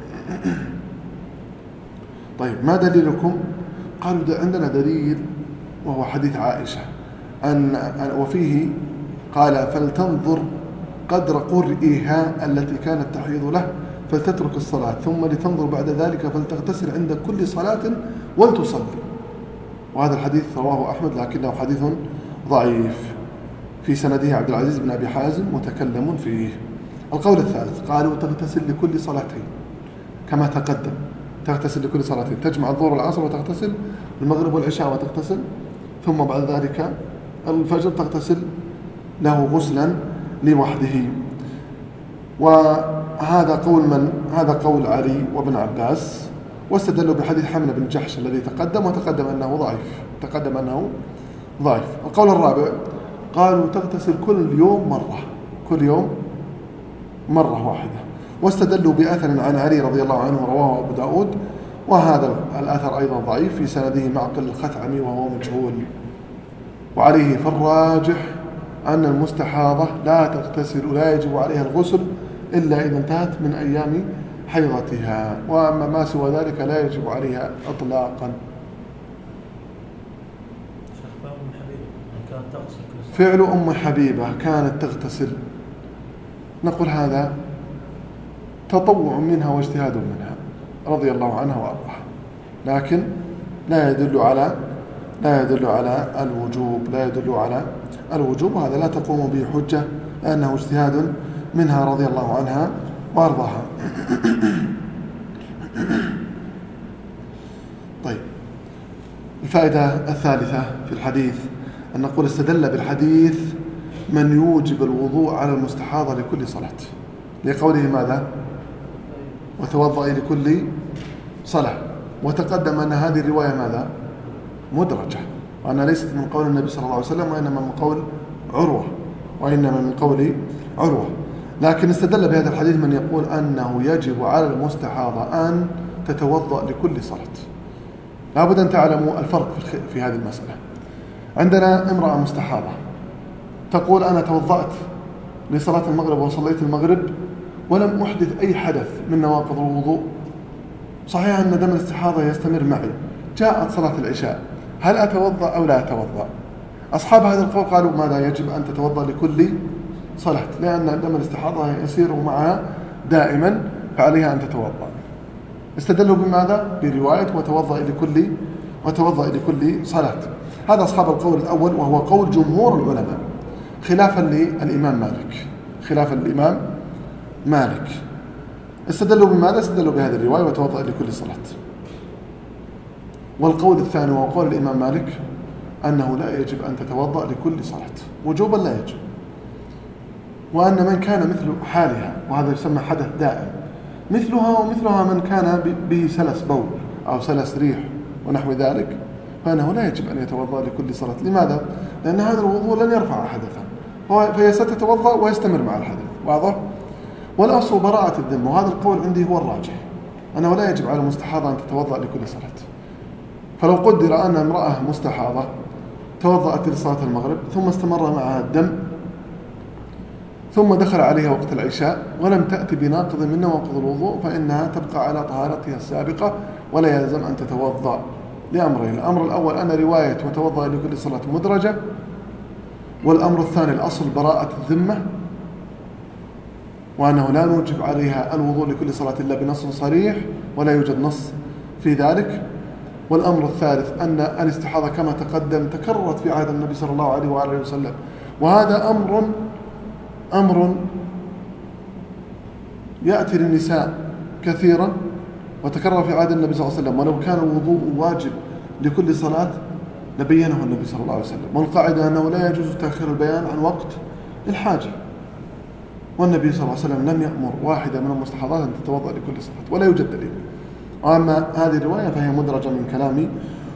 طيب، ما دليلكم؟ قالوا عندنا دليل وهو حديث عائشة وفيه قال: فلتنظر قدر قرئها التي كانت تحيض له فلتترك الصلاة، ثم لتنظر بعد ذلك فلتغتسل عند كل صلاة ولتصلي. وهذا الحديث رواه أحمد لكنه حديث ضعيف، في سنده عبد العزيز بن أبي حازم متكلم فيه. القول الثالث قالوا: تغتسل لكل صلاتين كما تقدم، تغتسل لكل صلاتين، تجمع الظهر والعصر وتغتسل، المغرب والعشاء وتغتسل، ثم بعد ذلك الفجر تغتسل له غسلا لوحده. وهذا قول من؟ هذا قول علي وابن عباس واستدلوا بحديث حملة بن جحش الذي وتقدم أنه ضعيف. القول الرابع قالوا تغتسل كل يوم مرة واحدة، واستدلوا بأثر عن علي رضي الله عنه رواه أبو داود، وهذا الأثر أيضا ضعيف في سنده معقل الخثعمي وهو مجهول. وعليه فالراجح أن المستحاضة لا تغتسل ولا يجب عليها الغسل إلا إذا انتهت من أيام حيضتها، وأما ما سوى ذلك لا يجب عليها إطلاقا. فعل أم حبيبة كانت تغتسل، نقول هذا تطوع منها واجتهاد منها رضي الله عنها وأرضاها، لكن لا يدل على الوجوب، وهذا لا تقوم به حجة لأنه اجتهاد منها رضي الله عنها وأرضاها. طيب، الفائدة الثالثة في الحديث أن نقول استدل بالحديث من يوجب الوضوء على المستحاضة لكل صلاة، لقوله ماذا؟ وتوضأ لكل صلاة. وتقدم أن هذه الرواية ماذا؟ مدرجة، وأنها ليست من قول النبي صلى الله عليه وسلم، وإنما من قول عروة. لكن استدل بهذا الحديث من يقول أنه يجب على المستحاضة أن تتوضأ لكل صلاة. لابد أن تعلموا الفرق في هذه المسألة. عندنا امرأة مستحاضة تقول أنا توضأت لصلاة المغرب وصليت المغرب ولم أحدث أي حدث من نواقض الوضوء، صحيح أن دم الاستحاضة يستمر معي، جاءت صلاة العشاء، هل أتوضأ أو لا أتوضأ؟ أصحاب هذا القول قالوا ماذا؟ يجب أن تتوضأ لكل صلاة، لأن دم الاستحاضة يسير معها دائما، فعليها أن تتوضأ. استدلوا بماذا؟ برواية وتوضأ لكل صلاة. هذا أصحاب القول الأول، وهو قول جمهور العلماء، خلافا للإمام مالك. استدلوا بماذا؟ استدلوا بهذه الرواية وتوضأ لكل صلاة. والقول الثاني وهو قول الإمام مالك أنه لا يجب أن تتوضأ لكل صلاة وجوبا، لا يجب، وأن من كان مثل حالها، وهذا يسمى حدث دائم، مثلها من كان به سلس بول أو سلس ريح ونحو ذلك، فإنه لا يجب أن يتوضأ لكل صلاة. لماذا؟ لأن هذا الوضوء لن يرفع حدثا، فهي ستتوضأ ويستمر مع الحدث. واضح؟ والأصل براءة الذمة، وهذا القول عندي هو الراجح، أنه لا يجب على المستحاضة أن تتوضأ لكل صلاة. فلو قدر أن امرأة مستحاضة توضأت لصلاة المغرب ثم استمر معها الدم ثم دخل عليها وقت العشاء ولم تأتي بناقض من نواقض الوضوء، فإنها تبقى على طهارتها السابقة ولا يلزم أن تتوضأ لأمرين. الأمر الأول أن رواية وتوضأ لكل صلاة مدرجة، والأمر الثاني الأصل براءة الذمة، وأنه لا نوجب عليها الوضوء لكل صلاة إلا بنص صريح، ولا يوجد نص في ذلك. والأمر الثالث أن الاستحاضة كما تقدم تكررت في عهد النبي صلى الله عليه وآله وسلم، وهذا أمر يأتي للنساء كثيرا وتكرر في عهد النبي صلى الله عليه وسلم، ولو كان الوضوء واجب لكل صلاة لبينه النبي صلى الله عليه وسلم. والقاعدة أنه لا يجوز تأخير البيان عن وقت الحاجة، والنبي صلى الله عليه وسلم لم يأمر واحدة من المستحاضات أن تتوضأ لكل صلاة ولا يوجد دليل. وأما هذه الرواية فهي مدرجة من كلام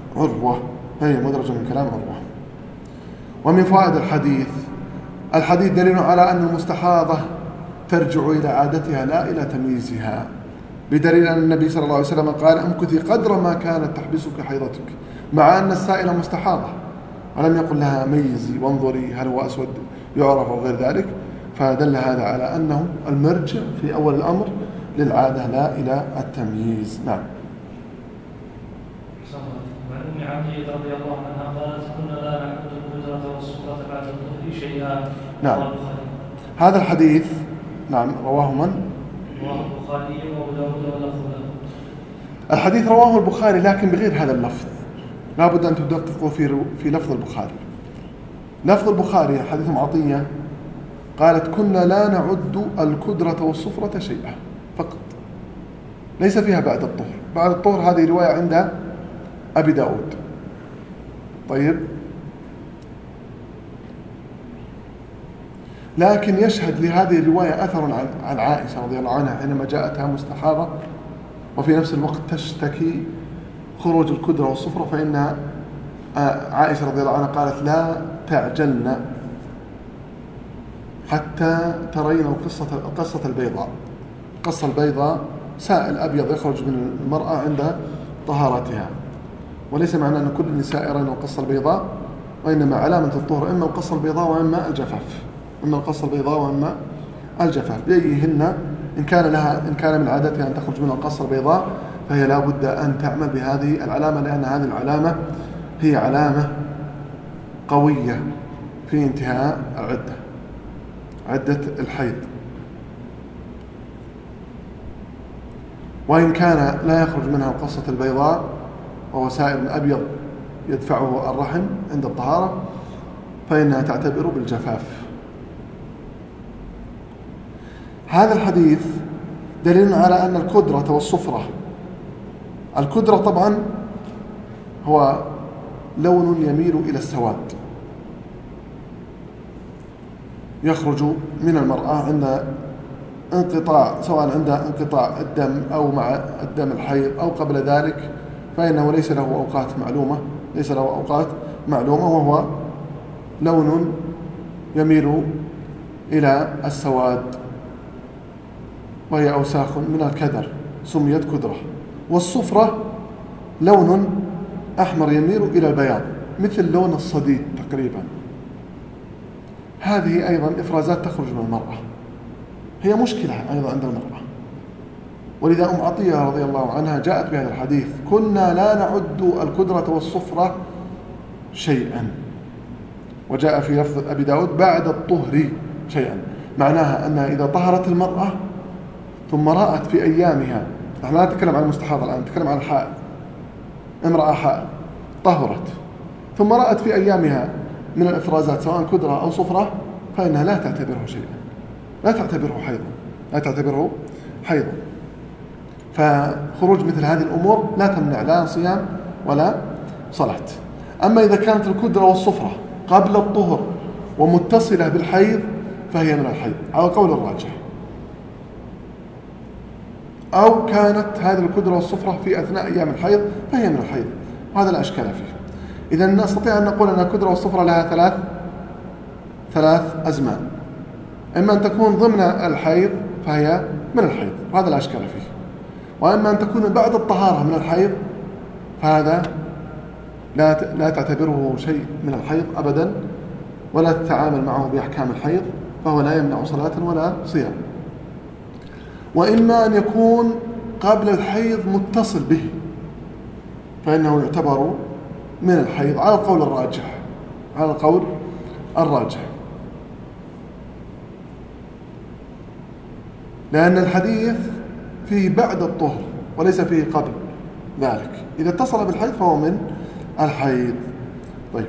عروة. ومن فوائد الحديث دليل على أن المستحاضة ترجع إلى عادتها لا إلى تمييزها، بدليل أن النبي صلى الله عليه وسلم قال امكثي قدر ما كانت تحبسك حيضتك، مع أن السائلة مستحاضة، ولم يقل لها ميزي وانظري هل هو أسود يعرف أو غير ذلك. فدل هذا على أنه المرجع في أول الأمر للعادة لا إلى التمييز. نعم. وعن أم عطية رضي الله عنها قالت كنا لا نعد القدرة والسفرة بعد الظهر شيئا. نعم. هذا الحديث نعم رواه من؟ رواه البخاري وأبو داود واللفظ له. الحديث رواه البخاري لكن بغير هذا اللفظ، لا بد أن تدققوا في لفظ البخاري. لفظ البخاري حديث عطية قالت كنا لا نعد الكدرة والصفرة شيئا فقط، ليس فيها بعد الطهر. بعد الطهر هذه رواية عند أبي داود. طيب، لكن يشهد لهذه الرواية أثر عن عائشة رضي الله عنها حينما جاءتها مستحاضة وفي نفس الوقت تشتكي خروج الكدرة والصفرة، فإن عائشة رضي الله عنها قالت لا تعجلن حتى ترين القصة البيضاء. القصة البيضاء سائل أبيض يخرج من المرأة عند طهارتها، وليس معنى أن كل النساء يرين القصة البيضاء، وإنما علامة الطهر إما القصة البيضاء وإما الجفاف، إما القصة البيضاء وإما الجفاف، بأيهن إن كان من عادتها أن تخرج من القصة البيضاء فهي لا بد أن تعمل بهذه العلامة، لأن هذه العلامة هي علامة قوية في انتهاء عدة الحيض. وإن كان لا يخرج منها القصة البيضاء وهو سائل أبيض يدفعه الرحم عند الطهارة فإنها تعتبر بالجفاف. هذا الحديث دليل على أن الكدرة والصفرة، الكدرة طبعا هو لون يميل إلى السواد يخرج من المرأة عند انقطاع، سواء عند انقطاع الدم أو مع الدم الحيض أو قبل ذلك، فإنه ليس له أوقات معلومة، وهو لون يميل إلى السواد، وهي أوساخ من الكدر سميت كدرة. والصفرة لون أحمر يميل إلى البياض مثل لون الصديد تقريبا. هذه أيضا إفرازات تخرج من المرأة، هي مشكلة أيضا عند المرأة. ولذا أم عطية رضي الله عنها جاءت بهذا الحديث: كنا لا نعد الكدرة والصفرة شيئا. وجاء في لفظ أبي داود بعد الطهر شيئا، معناها أنها إذا طهرت المرأة ثم رأت في أيامها، نحن لا نتكلم عن المستحاضة الآن، نتكلم عن الحائض، امرأة حائض طهرت ثم رأت في أيامها من الإفرازات سواء كدرة أو صفرة، فإنها لا تعتبره شيئا، لا تعتبره حيضا. فخروج مثل هذه الأمور لا تمنع لا صيام ولا صلاة. أما إذا كانت الكدرة والصفرة قبل الطهر ومتصلة بالحيض فهي من الحيض على قول الراجح، أو كانت هذه الكدرة والصفرة في أثناء أيام الحيض فهي من الحيض، وهذا لا أشكال فيه. إذا نستطيع أن نقول أن الكدرة والصفرة لها ثلاث أزمان، إما أن تكون ضمن الحيض فهي من الحيض وهذا لا أشكال فيه، وإما أن تكون بعد الطهارة من الحيض فهذا لا تعتبره شيء من الحيض أبدا، ولا تتعامل معه بأحكام الحيض، فهو لا يمنع صلاة ولا صيام. وإما أن يكون قبل الحيض متصل به فإنه يعتبر من الحيض على القول الراجح، لأن الحديث فيه بعد الطهر وليس فيه قبل ذلك. إذا اتصل بالحيض فهو من الحيض. طيب،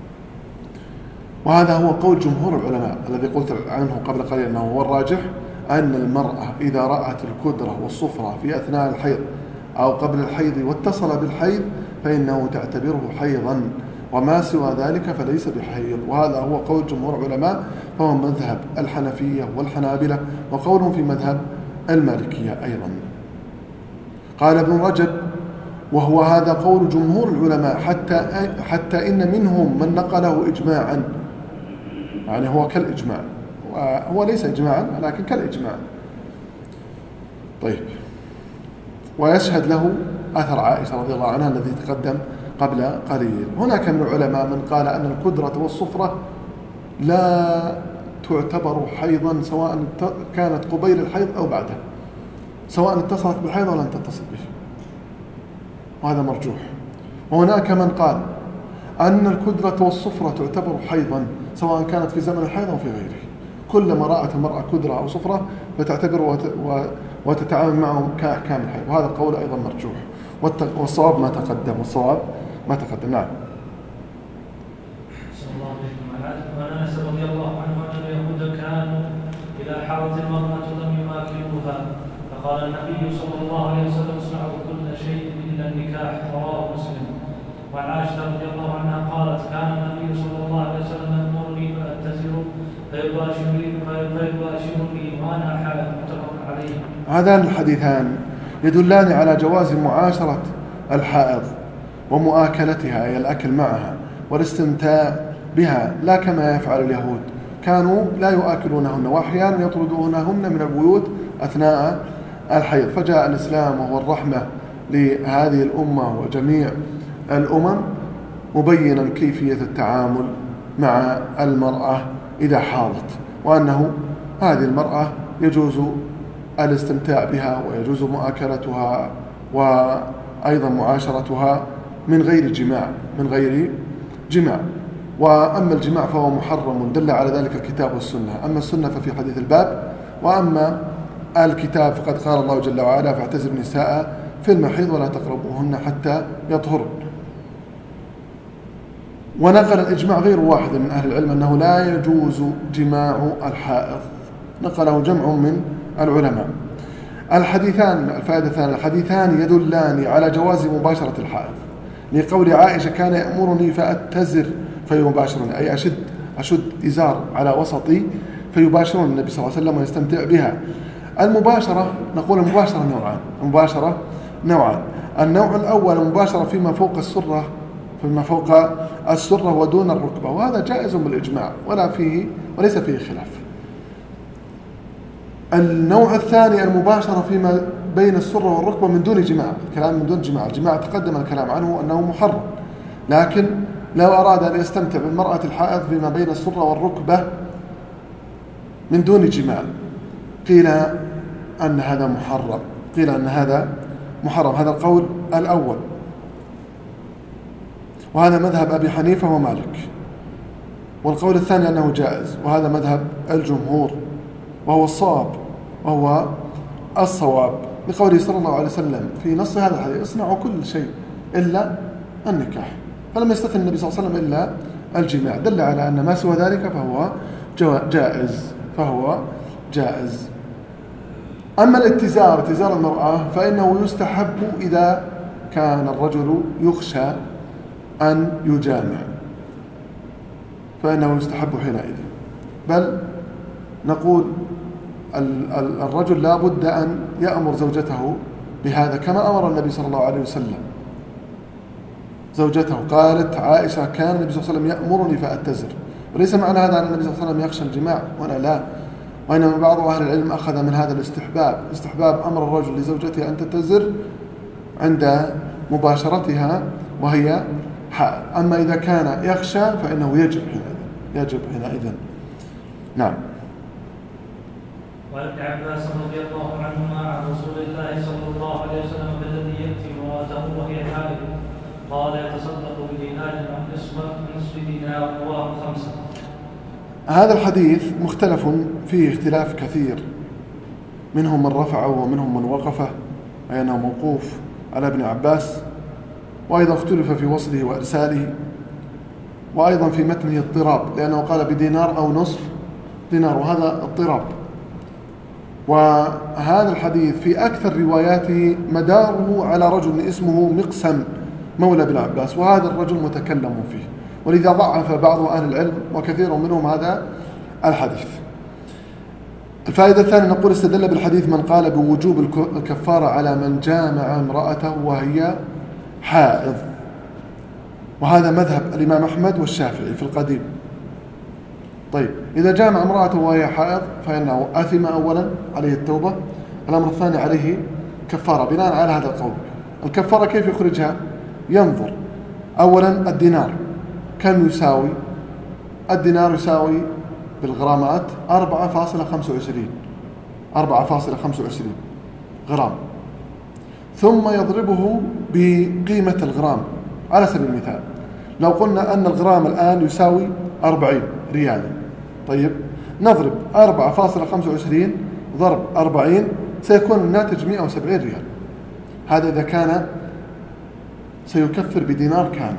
وهذا هو قول جمهور العلماء الذي قلت عنه قبل قليل أنه هو الراجح، أن المرأة إذا رأت الكدرة والصفرة في أثناء الحيض أو قبل الحيض واتصل بالحيض فإنه تعتبره حيضا، وما سوى ذلك فليس بحيض. وهذا هو قول جمهور العلماء، فهو مذهب الحنفية والحنابلة، وقول في مذهب المالكية أيضا. قال ابن رجب: وهو هذا قول جمهور العلماء حتى إن منهم من نقله إجماعا، يعني هو كالإجماع، هو ليس إجماعا لكن كالإجماع. طيب، ويشهد له أثر عائشة رضي الله عنها الذي تقدم قبل قليل. هناك من العلماء من قال أن الكدرة والصفرة لا تعتبر حيضا سواء كانت قبيل الحيض أو بعده، سواء اتصلت بالحيض أو لم تتصل به، وهذا مرجوح. وهناك من قال أن الكدرة والصفرة تعتبر حيضا سواء كانت في زمن الحيض أو في غيره، كلما رأت المرأة كدرة أو صفرة فتعتبر وتتعامل معهم كأحكام الحيض، وهذا القول أيضا مرجوح، والصواب ما تقدم. نعم. وعن أنس رضي الله عنه أن اليهود كانوا إذا حاضت المرأة لم يماكنوها، فقال النبي صلى الله عليه وسلم: اصنعوا كل شيء إلا النكاح. رواه مسلم. وعن عائشة رضي الله عنها قالت: كان النبي صلى الله عليه وسلم يأمرني فأتزر فيباشرني وأنا حائض. متفق عليه. هذان الحديثان يدلان على جواز معاشرة الحائض ومؤاكلتها، أي الأكل معها والاستمتاع بها، لا كما يفعل اليهود، كانوا لا يؤكلونهن وأحيانا يطردونهن من البيوت أثناء الحيض. فجاء الإسلام وهو الرحمة لهذه الأمة وجميع الأمم مبينا كيفية التعامل مع المرأة إذا حاضت، وأنه هذه المرأة يجوز الاستمتاع بها ويجوز مؤاكلتها وأيضا معاشرتها من غير جماع. وأما الجماع فهو محرم، دل على ذلك الكتاب والسنة. أما السنة ففي حديث الباب، وأما الكتاب فقد قال الله جل وعلا: فاعتزلوا النساء في المحيض ولا تقربوهن حتى يطهرن. ونقل الإجماع غير واحد من أهل العلم أنه لا يجوز جماع الحائض، نقله جمع من العلماء. الفائدة الثانية: الحديثان يدلان على جواز مباشرة الحائض، لقول عائشة: كان يأمرني فأتزر فيباشرني، أي أشد إزار على وسطي فيباشرني النبي صلى الله عليه وسلم ويستمتع بها. المباشرة، نقول المباشرة نوعان. النوع الأول المباشرة فيما فوق السرة ودون الركبة، وهذا جائز بالإجماع وليس فيه خلاف. النوع الثاني المباشرة فيما بين السرة والركبة من دون جماع، الكلام من دون جماع. الجماع تقدم الكلام عنه أنه محرم، لكن لو أراد أن يستمتع بالمرأة الحائض فيما بين السرة والركبة من دون جماع، قيل أن هذا محرم. هذا القول الأول، وهذا مذهب أبي حنيفة ومالك. والقول الثاني أنه جائز، وهذا مذهب الجمهور، وهو الصواب، لقوله صلى الله عليه وسلم في نص هذا الحديث: اصنعوا كل شيء إلا النكاح. فلم يستثن النبي صلى الله عليه وسلم إلا الجماع، دل على أن ما سوى ذلك فهو جائز. أما اتزار المرأة فإنه يستحب إذا كان الرجل يخشى أن يجامع، فإنه يستحب حينئذ. بل نقول الرجل لا بد أن يأمر زوجته بهذا، كما أمر النبي صلى الله عليه وسلم زوجته. قالت عائشة: كان النبي صلى الله عليه وسلم يأمرني فأتزر. وليس معنى هذا أن النبي صلى الله عليه وسلم يخشى الجماع، وأنا لا، وإنما بعض أهل العلم أخذ من هذا الاستحباب أمر الرجل لزوجته أن تتزر عند مباشرتها وهي حائض. أما إذا كان يخشى فإنه يجب حينئذ. نعم. وعن ابن عباس رضي الله عنهما عن رسول الله صلى الله عليه وسلم بالذي يأتي امرأته وهي حائض قال: يتصدق بدينار أو نصف دينار، رواه 5. هذا الحديث مختلف فيه اختلاف كثير، منهم من رفعه ومنهم من وقفه، أي أنه موقوف على ابن عباس، وأيضا اختلف في وصله وإرساله، وأيضا في متنه اضطراب، لأنه قال بدينار أو نصف دينار، وهذا اضطراب. وهذا الحديث في أكثر رواياته مداره على رجل اسمه مقسم مولى ابن عباس، وهذا الرجل متكلم فيه، ولذا ضعف بعض أهل العلم وكثير منهم هذا الحديث. الفائدة الثانية: نقول استدل بالحديث من قال بوجوب الكفارة على من جامع امرأته وهي حائض، وهذا مذهب الإمام أحمد والشافعي في القديم. طيب، إذا جامع امرأته وهي حائض فإنه آثم، أولا عليه التوبة، الأمر الثاني عليه كفارة بناء على هذا القول. الكفارة كيف يخرجها؟ ينظر أولا الدينار كم يساوي. الدينار يساوي بالغرامات 4.25 غرام، ثم يضربه بقيمة الغرام. على سبيل المثال لو قلنا أن الغرام الآن يساوي 40 ريال، طيب نضرب 4.25 ضرب 40 سيكون الناتج 170 ريال. هذا إذا كان سيكفر بدينار كامل.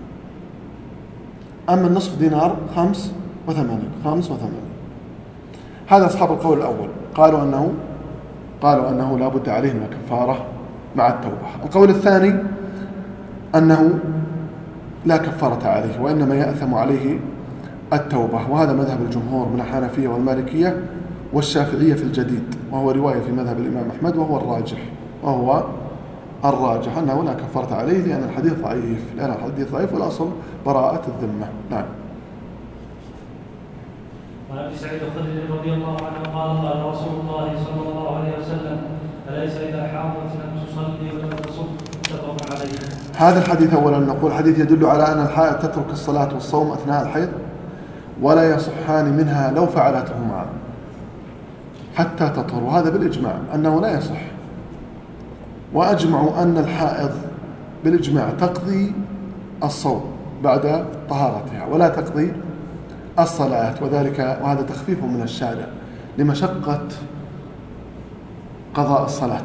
أما النصف دينار 85. هذا أصحاب القول الأول قالوا أنه لا بد عليه من الكفارة مع التوبة. القول الثاني أنه لا كفارة عليه، وإنما يأثم عليه التوبة، وهذا مذهب الجمهور من الحنفية والمالكية والشافعية في الجديد، وهو رواية في مذهب الإمام أحمد وهو الراجح وهو الراجح أنه لا كفارة عليه لأن الحديث ضعيف والأصل براءة الذمة. نعم. وعن ابي سعيد الخدري رضي الله عنه قال قال رسول الله صلى الله عليه وسلم أليس إذا حاضت لم تصلي ولم تصم متفق عليه. هذا الحديث أولا نقول حديث يدل على أن الحائض تترك الصلاة والصوم أثناء الحيض ولا يصحان منها لو فعلتهما حتى تطهر، وهذا بالإجماع أنه لا يصح. وأجمعوا أن الحائض بالإجماع تقضي الصوم بعد طهارتها ولا تقضي الصلاة، وهذا تخفيف من الشارع لمشقة قضاء الصلاة.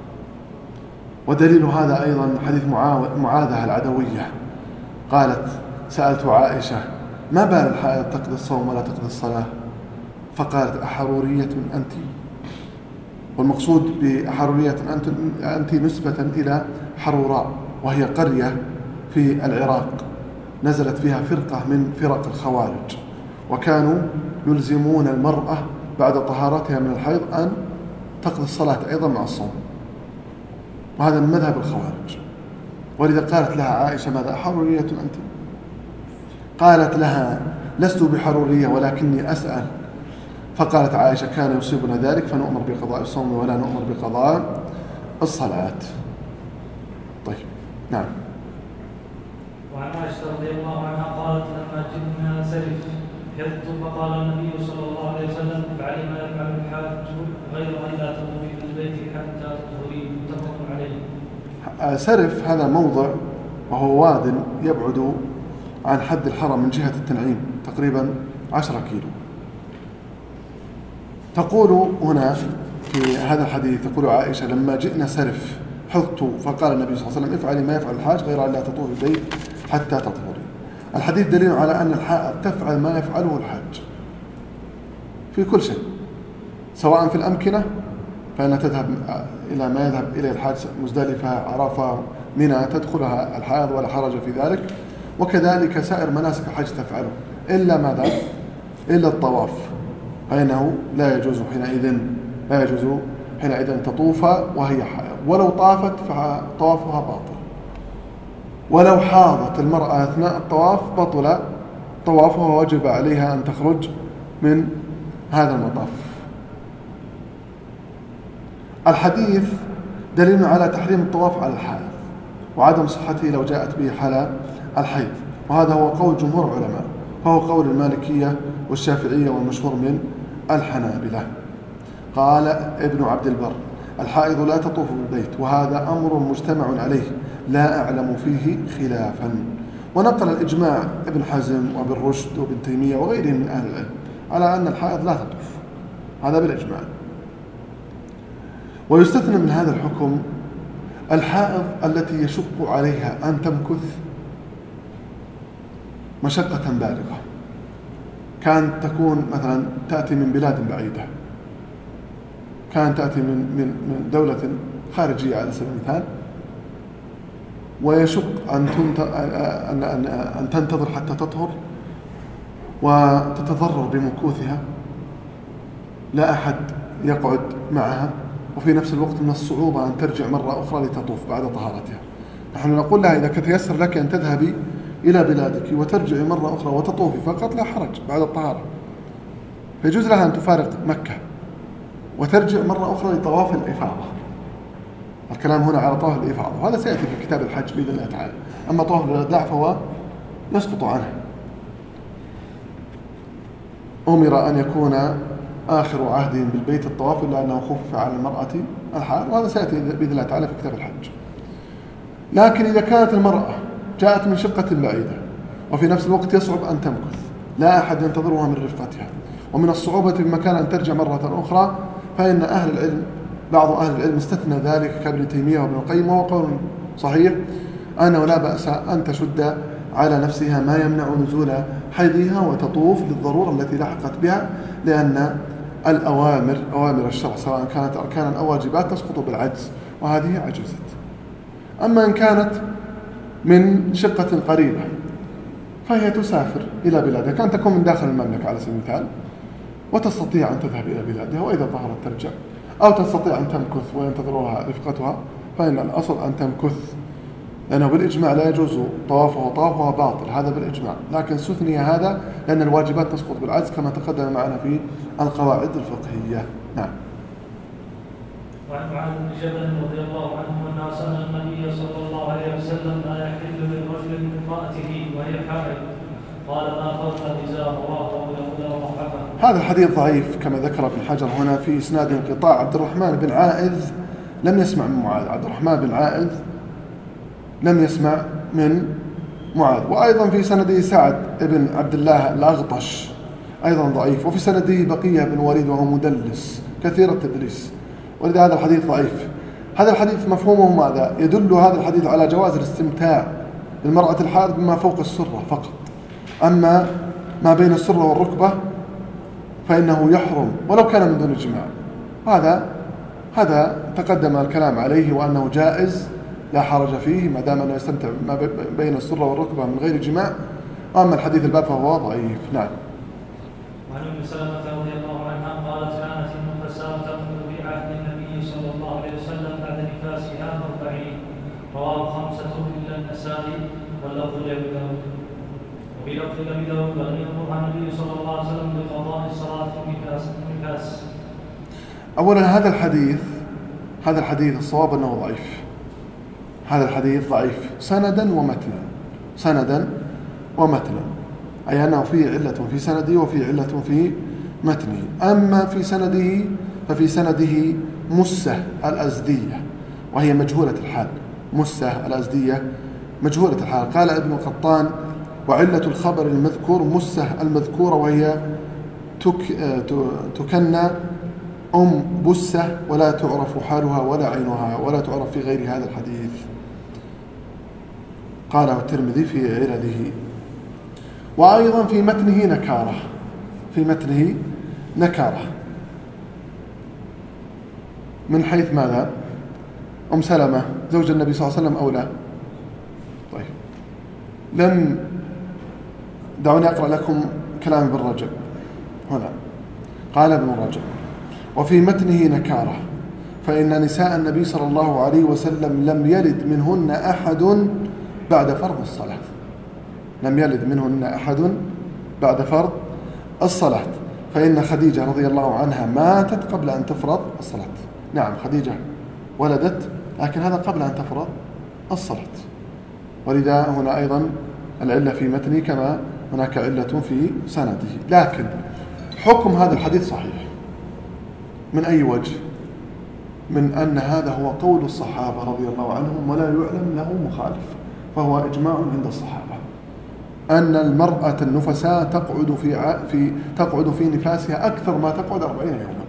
ودليل هذا أيضا حديث معاذة العدوية قالت سألت عائشة ما بال الحائض تقضي الصوم ولا تقضي الصلاة؟ فقالت أحرورية أنت؟ والمقصود بأحرورية أنت نسبة إلى حروراء، وهي قرية في العراق نزلت فيها فرقة من فرق الخوارج، وكانوا يلزمون المرأة بعد طهارتها من الحيض أن تقضي الصلاة أيضا مع الصوم، وهذا من مذهب الخوارج. ولذا قالت لها عائشة ماذا أحرورية أنت؟ قالت لها لست بحرورية ولكني أسأل. فقالت عائشة كان يصيبنا ذلك فنؤمر بقضاء الصوم ولا نؤمر بقضاء الصلاة. طيب نعم. وعن عائشة رضي الله عنها قالت لما جئنا سرف حفظت فقال النبي صلى الله عليه وسلم افعلي ما يفعل الحاج غير أن لا تطوفي في البيت حتى تطهري متفق عليه. سرف هذا موضع وهو واد يبعد عن حد الحرم من جهة التنعيم تقريبا 10 كيلو. تقول هنا في هذا الحديث تقول عائشة لما جئنا سرف حضت فقال النبي صلى الله عليه وسلم افعلي ما يفعل الحاج غير أن لا تطوفي البيت حتى تطهري. الحديث دليل على أن الحائض تفعل ما يفعله الحاج في كل شيء، سواء في الأمكنة فإنها تذهب إلى ما يذهب إليه الحاج مزدلفة عرفة منى تدخلها الحائض ولا حرج في ذلك، وكذلك سائر مناسك الحج تفعله إلا ماذا؟ إلا الطواف، فإنه لا يجوز حينئذ تطوف وهي حائض، ولو طافت فطوافها باطل، ولو حاضت المرأة أثناء الطواف بطل طوافها ووجب عليها أن تخرج من هذا المطاف. الحديث دليل على تحريم الطواف على الحائض وعدم صحته لو جاءت به حال الحيض، وهذا هو قول جمهور العلماء، فهو قول المالكية والشافعية والمشهور من الحنابلة. قال ابن عبد البر الحائض لا تطوف بالبيت، وهذا أمر مجتمع عليه لا أعلم فيه خلافا. ونقل الإجماع ابن حزم وابن رشد وابن تيمية وغيرهم من أهل العلم على أن الحائض لا تطوف، هذا بالإجماع. ويستثنى من هذا الحكم الحائض التي يشق عليها أن تمكث مشقة بالغة، كانت تكون مثلا تأتي من بلاد بعيدة، كانت تأتي من دولة خارجية على سبيل المثال، ويشق أن تنتظر حتى تطهر وتتضرر بمكوثها، لا أحد يقعد معها، وفي نفس الوقت من الصعوبة أن ترجع مرة أخرى لتطوف بعد طهارتها. نحن نقول لها إذا تيسر لك أن تذهبي إلى بلادك وترجعي مرة أخرى وتطوفي فقط لا حرج بعد الطهارة، فيجوز لها أن تفارق مكة وترجع مرة أخرى لطواف الإفاضة. الكلام هنا على طواف الإفاضة، وهذا سيأتي في كتاب الحج بإذن الله تعالى. أما طواف الوداع فهو يسقط عنه. أمر أن يكون آخر عهدهم بالبيت الطواف إلا أنه خفف على المرأة الحائض، وهذا سيأتي بإذن الله تعالى في كتاب الحج. لكن إذا كانت المرأة جاءت من شقة بعيدة وفي نفس الوقت يصعب أن تمكث، لا أحد ينتظرها من رفقتها، ومن الصعوبة بمكان أن ترجع مرة أخرى، فإن بعض أهل العلم استثنى ذلك كابن تيمية وابن القيم، وهو قول صحيح أنه لا بأس أن تشد على نفسها ما يمنع نزول حيضها وتطوف للضرورة التي لحقت بها، لأن أوامر الشرع سواء كانت أركانا أو واجبات تسقط بالعجز، وهذه عجزت. أما إن كانت من شقة قريبة فهي تسافر إلى بلادها، كانت تكون من داخل المملكة على سبيل المثال، وتستطيع أن تذهب إلى بلادها وإذا ظهرت ترجع. أو تستطيع أن تمكث وينتظرها رفقتها، فإن الأصل أن تمكث، لأنه بالإجماع لا يجوز طوافه وطوافها باطل، هذا بالإجماع. لكن استثني هذا لأن الواجبات تسقط بالعجز كما تقدم معنا في القواعد الفقهية. نعم. وعن معاذ بن جبل رضي الله عنه أنه سأل النبي صلى الله عليه وسلم لا يحل للرجل من امرأته وهي حائض، قال ما فوق الإزار، رواه أبو داود وضعفه. هذا الحديث ضعيف كما ذكر ابن حجر هنا، في إسناد انقطاع. عبد الرحمن بن عائذ لم يسمع من معاذ، عبد الرحمن بن عائذ لم يسمع من معاذ. وأيضا في سنده سعد بن عبد الله الأغطش أيضا ضعيف، وفي سنده بقية بن وليد وهو مدلس كثير التدليس، ولذا هذا الحديث ضعيف. هذا الحديث مفهومه ماذا؟ يدل هذا الحديث على جواز الاستمتاع للمرأة الحائض بما فوق السرة فقط، أما ما بين السرة والركبة فإنه يحرم ولو كان من دون إجماع. هذا تقدم الكلام عليه وأنه جائز لا حرج فيه ما دام أنه يستمتع ما بين السرة والركبة من غير جماع. أما الحديث الباب فهو ضعيف. نعم. وعن أم سلمة رضي الله عنها قالت كانت النفساء تقتل في عهد النبي صلى الله عليه وسلم بعد نفاسها 40، رواه 5 إلا النسائي واللفظ لأبي داود. وفي لفظ لأبي داود ولم يأمرها النبي صلى الله عليه وسلم بقضاء الصلاة في النفاس. أولا هذا الحديث الصواب أنه ضعيف. هذا الحديث ضعيف سندا ومتنا، أي أنه فيه علة في سنده وفيه علة في متنه. أما في سنده ففي سنده مسة الأزدية وهي مجهولة الحال. مسة الأزدية مجهولة الحال. قال ابن القطان وعلة الخبر المذكور مسة المذكورة وهي تكنى بسة ولا تعرف حالها ولا عينها ولا تعرف في غير هذا الحديث. قاله الترمذي في علله. وأيضا في متنه نكارة من حيث ماذا؟ أم سلمة زوج النبي صلى الله عليه وسلم أو لا؟ طيب، دعوني أقرأ لكم كلام ابن رجب هنا. قال ابن رجب وفي متنه نكارة، فإن نساء النبي صلى الله عليه وسلم لم يلد منهن أحد بعد فرض الصلاة. لم يلد منهن أحد بعد فرض الصلاة. فإن خديجة رضي الله عنها ماتت قبل أن تفرض الصلاة. نعم، خديجة ولدت، لكن هذا قبل أن تفرض الصلاة. ولذا هنا أيضا العلة في متنه كما هناك علة في سنده. لكن حكم هذا الحديث صحيح. من أي وجه؟ من أن هذا هو قول الصحابة رضي الله عنهم ولا يعلم له مخالف، فهو إجماع عند الصحابة أن المرأة النفساء تقعد في نفاسها أكثر ما تقعد 40 يوما.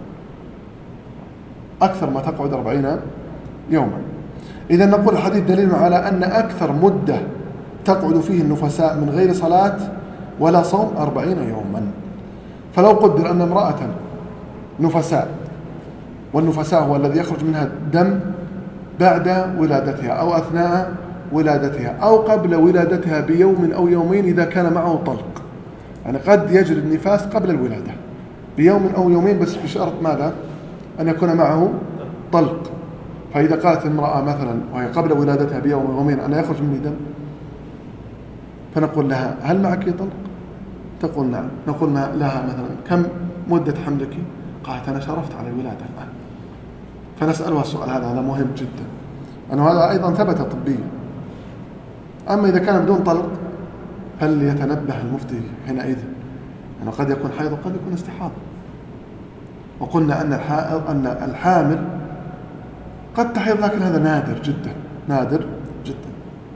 أكثر ما تقعد 40 يوما. إذا نقول الحديث دليل على أن أكثر مدة تقعد فيه النفساء من غير صلاة ولا صوم 40 يوما. فلو قدر أن امرأة نفساء، والنفساء هو الذي يخرج منها الدم بعد ولادتها أو أثناء ولادتها أو قبل ولادتها بيوم أو يومين إذا كان معه طلق، يعني قد يجري النفاس قبل الولادة بيوم أو يومين، بس بشرط ماذا؟ أن يكون معه طلق. فإذا قالت المرأة مثلا وهي قبل ولادتها بيوم أو يومين أنا يخرج مني دم، فنقول لها هل معك طلق؟ تقول نعم. نقول لها مثلا كم مدة حملك؟ قالت أنا شرفت على الولادة الآن. فنسألها السؤال هذا مهم جدا، أنه هذا أيضا ثبت طبيا. أما إذا كان بدون طلق هل يتنبه المفتي حينئذ أنه قد يكون حيض وقد يكون استحاضة؟ وقلنا أن الحامل قد تحيض، لكن هذا نادر جدا.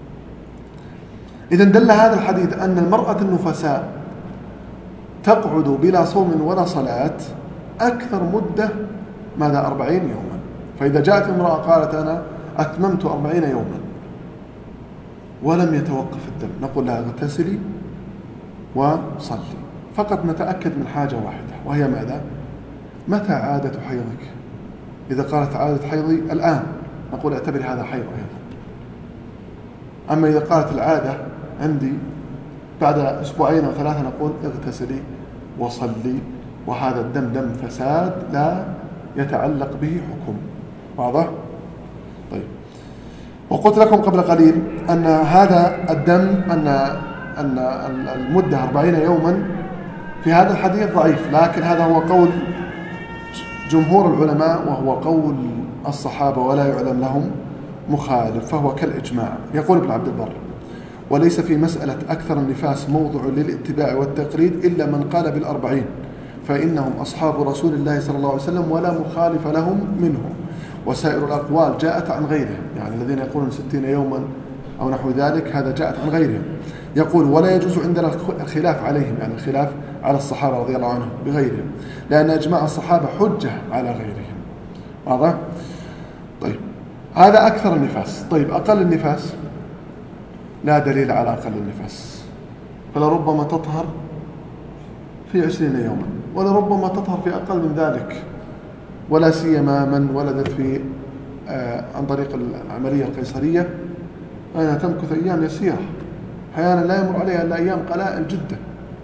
إذن دل هذا الحديث أن المرأة النفساء تقعد بلا صوم ولا صلاة أكثر مدة ماذا؟ 40 يوما. فإذا جاءت امرأة قالت أنا أتممت 40 يوما ولم يتوقف الدم، نقول لها اغتسلي وصلي. فقط نتأكد من حاجة واحدة، وهي ماذا؟ متى عادة حيضك؟ إذا قالت عادة حيضي الآن نقول اعتبري هذا حيض أيضا. أما إذا قالت العادة عندي بعد 2 أو 3 نقول اغتسلي وصلي، وهذا الدم دم فساد لا يتعلق به حكم. واضح؟ طيب. وقلت لكم قبل قليل أن هذا الدم أن المدة 40 يوما في هذا الحديث ضعيف، لكن هذا هو قول جمهور العلماء وهو قول الصحابة ولا يعلم لهم مخالف، فهو كالإجماع. يقول ابن عبد البر: وليس في مسألة أكثر النفاس موضع للاتباع والتقليد إلا من قال بال40، فإنهم أصحاب رسول الله صلى الله عليه وسلم ولا مخالف لهم منهم، وسائر الأقوال جاءت عن غيرهم، يعني الذين يقولون 60 يوما أو نحو ذلك هذا جاءت عن غيرهم. يقول: ولا يجوز عندنا الخلاف عليهم، يعني الخلاف على الصحابة رضي الله عنهم بغيرهم، لأن إجماع الصحابة حجة على غيرهم. واضح؟ طيب، هذا أكثر النفاس. طيب، أقل النفاس لا دليل على أقل النفاس، فلربما تطهر في 20 يوما، ولربما تطهر في أقل من ذلك، ولا سيما من ولدت في عن طريق العملية القيصرية، أنها تمكث أيام يسيرة، أحيانا لا يمر عليها إلا أيام قلائل جدا،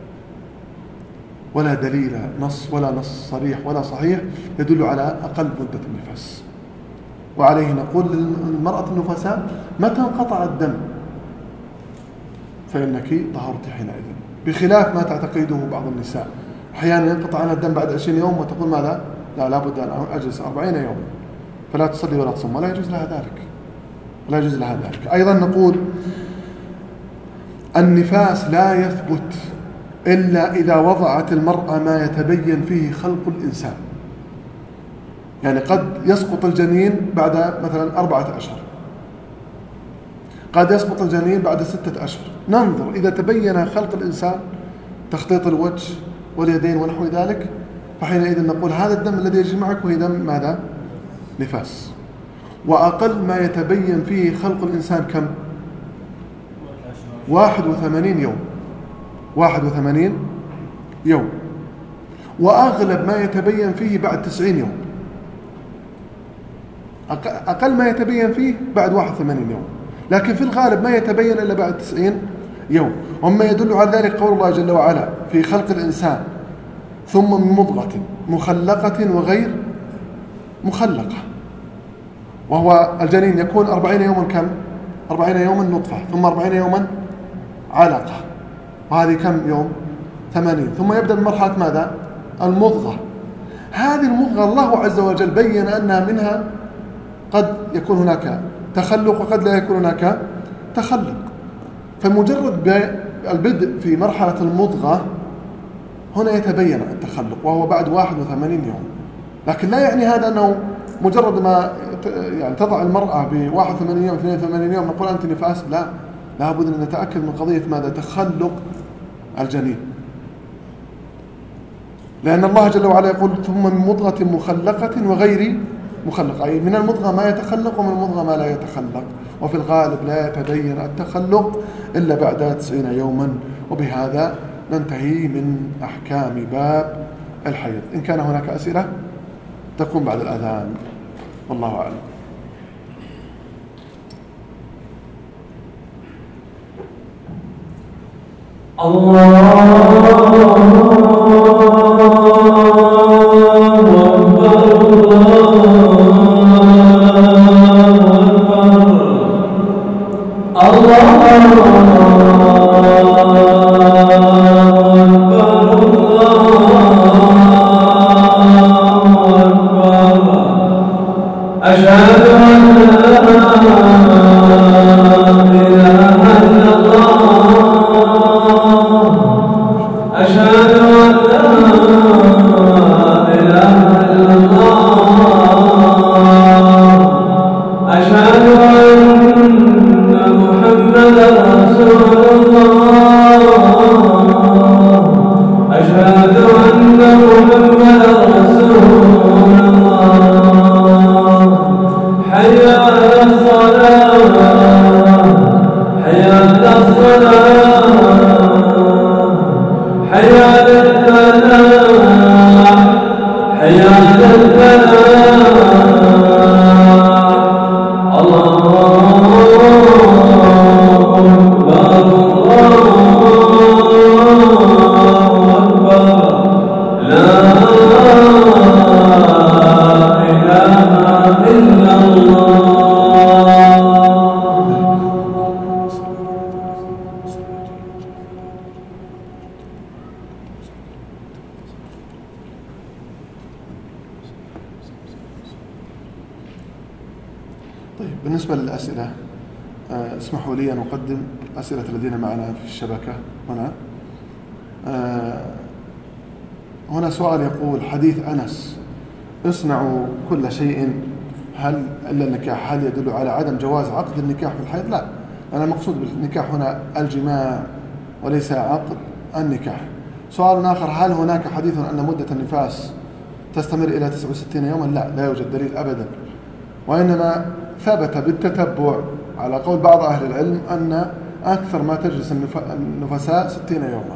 ولا دليل نص ولا نص صريح ولا صحيح يدل على أقل مدة النفاس. وعليه نقول للمرأة النفساء: متى انقطع الدم فإنك طهرت حينئذ، بخلاف ما تعتقده بعض النساء، أحيانا ينقطع عنها الدم بعد 20 يوم وتقول: ماذا؟ لا، لابد أن أجلس 40 يوم فلا تصلي ولا تصوم، ولا يجوز لها ذلك، ولا يجوز لها ذلك. أيضا نقول: النفاس لا يثبت إلا إذا وضعت المرأة ما يتبين فيه خلق الإنسان، يعني قد يسقط الجنين بعد مثلا 4 أشهر، قد يسقط الجنين بعد 6 أشهر، ننظر إذا تبين خلق الإنسان، تخطيط الوجه واليدين ونحو ذلك، فحينئذ نقول هذا الدم الذي يجري معك هو دم ماذا؟ نفاس. وأقل ما يتبين فيه خلق الإنسان كم؟ 81 يوم، 81 يوم. وأغلب ما يتبين فيه بعد 90 يوم، أقل ما يتبين فيه بعد 81 يوم، لكن في الغالب ما يتبين إلا بعد 90 يوم. وما يدل على ذلك قول الله جل وعلا في خلق الإنسان: ثم من مضغة مخلقة وغير مخلقة. وهو الجنين يكون 40 يوما كم؟ 40 يوما نطفة، ثم 40 يوما علقة، وهذه كم يوم؟ 80. ثم يبدأ بمرحلة ماذا؟ المضغة. هذه المضغة الله عز وجل بين أنها منها قد يكون هناك تخلق وقد لا يكون هناك تخلق، فمجرد البدء في مرحلة المضغة هنا يتبين التخلق، وهو بعد 81 يوم. لكن لا يعني هذا أنه مجرد ما يعني تضع المرأة ب 81 يوم 82 يوم نقول أنت نفاس، لا، لابد أن نتأكد من قضية ماذا؟ تخلق الجنين، لأن الله جل وعلا يقول: ثم من مضغة مخلقة وغير مخلقة، أي من المضغة ما يتخلق ومن المضغة ما لا يتخلق، وفي الغالب لا يتبين التخلق إلا بعد 90 يوما. وبهذا ننتهي من أحكام باب الحيض. إن كان هناك أسئلة تكون بعد الأذان، والله أعلم. طيب بالنسبة للأسئلة اسمحوا لي أن أقدم أسئلة الذين معنا في الشبكة هنا. هنا سؤال يقول: حديث أنس اصنعوا كل شيء هل إلا النكاح، هل يدل على عدم جواز عقد النكاح في الحيض؟ لا، أنا المقصود بالنكاح هنا الجماع وليس عقد النكاح. سؤال آخر: هل هناك حديث أن مدة النفاس تستمر إلى 69 يوما؟ لا يوجد دليل أبدا، وإنما ثبت بالتتبع على قول بعض أهل العلم أن أكثر ما تجلس النفساء 60 يوما،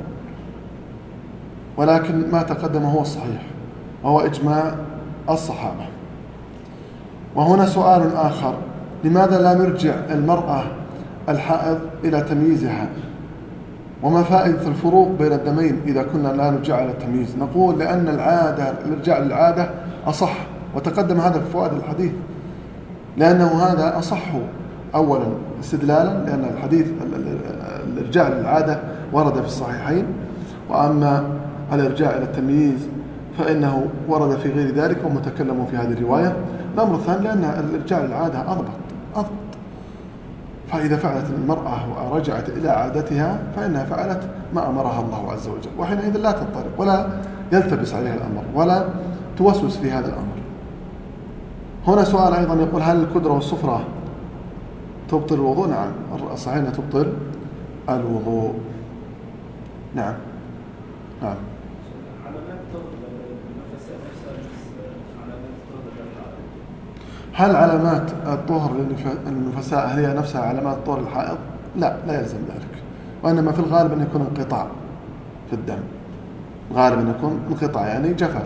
ولكن ما تقدم هو الصحيح وهو إجماع الصحابة. وهنا سؤال آخر: لماذا لا نرجع المرأة الحائض إلى تمييزها؟ وما فائدة الفروق بين الدمين إذا كنا لا نرجع إلى التمييز؟ نقول لأن الارجاع للعادة أصح، وتقدم هذا في فوائد الحديث، لأنه هذا أصح أولا استدلالا، لأن الحديث الارجاع للعادة ورد في الصحيحين، وأما الارجاع إلى التمييز فإنه ورد في غير ذلك ومتكلم في هذه الرواية. الأمر الثاني لأن الارجاع للعادة أضبط، فإذا فعلت المرأة ورجعت إلى عادتها فإنها فعلت ما أمرها الله عز وجل، وحينئذ لا تضطرب ولا يلتبس عليها الأمر ولا توسوس في هذا الأمر. هنا سؤال أيضا يقول: هل الكدرة والصفرة تبطل الوضوء؟ نعم، الصحيح أنها تبطل الوضوء. نعم. هل علامات الطهر للنفساء هي نفسها علامات طهر الحائض؟ لا يلزم ذلك، وإنما في الغالب أن يكون انقطاع في الدم، غالبا يكون انقطاع يعني جفاف.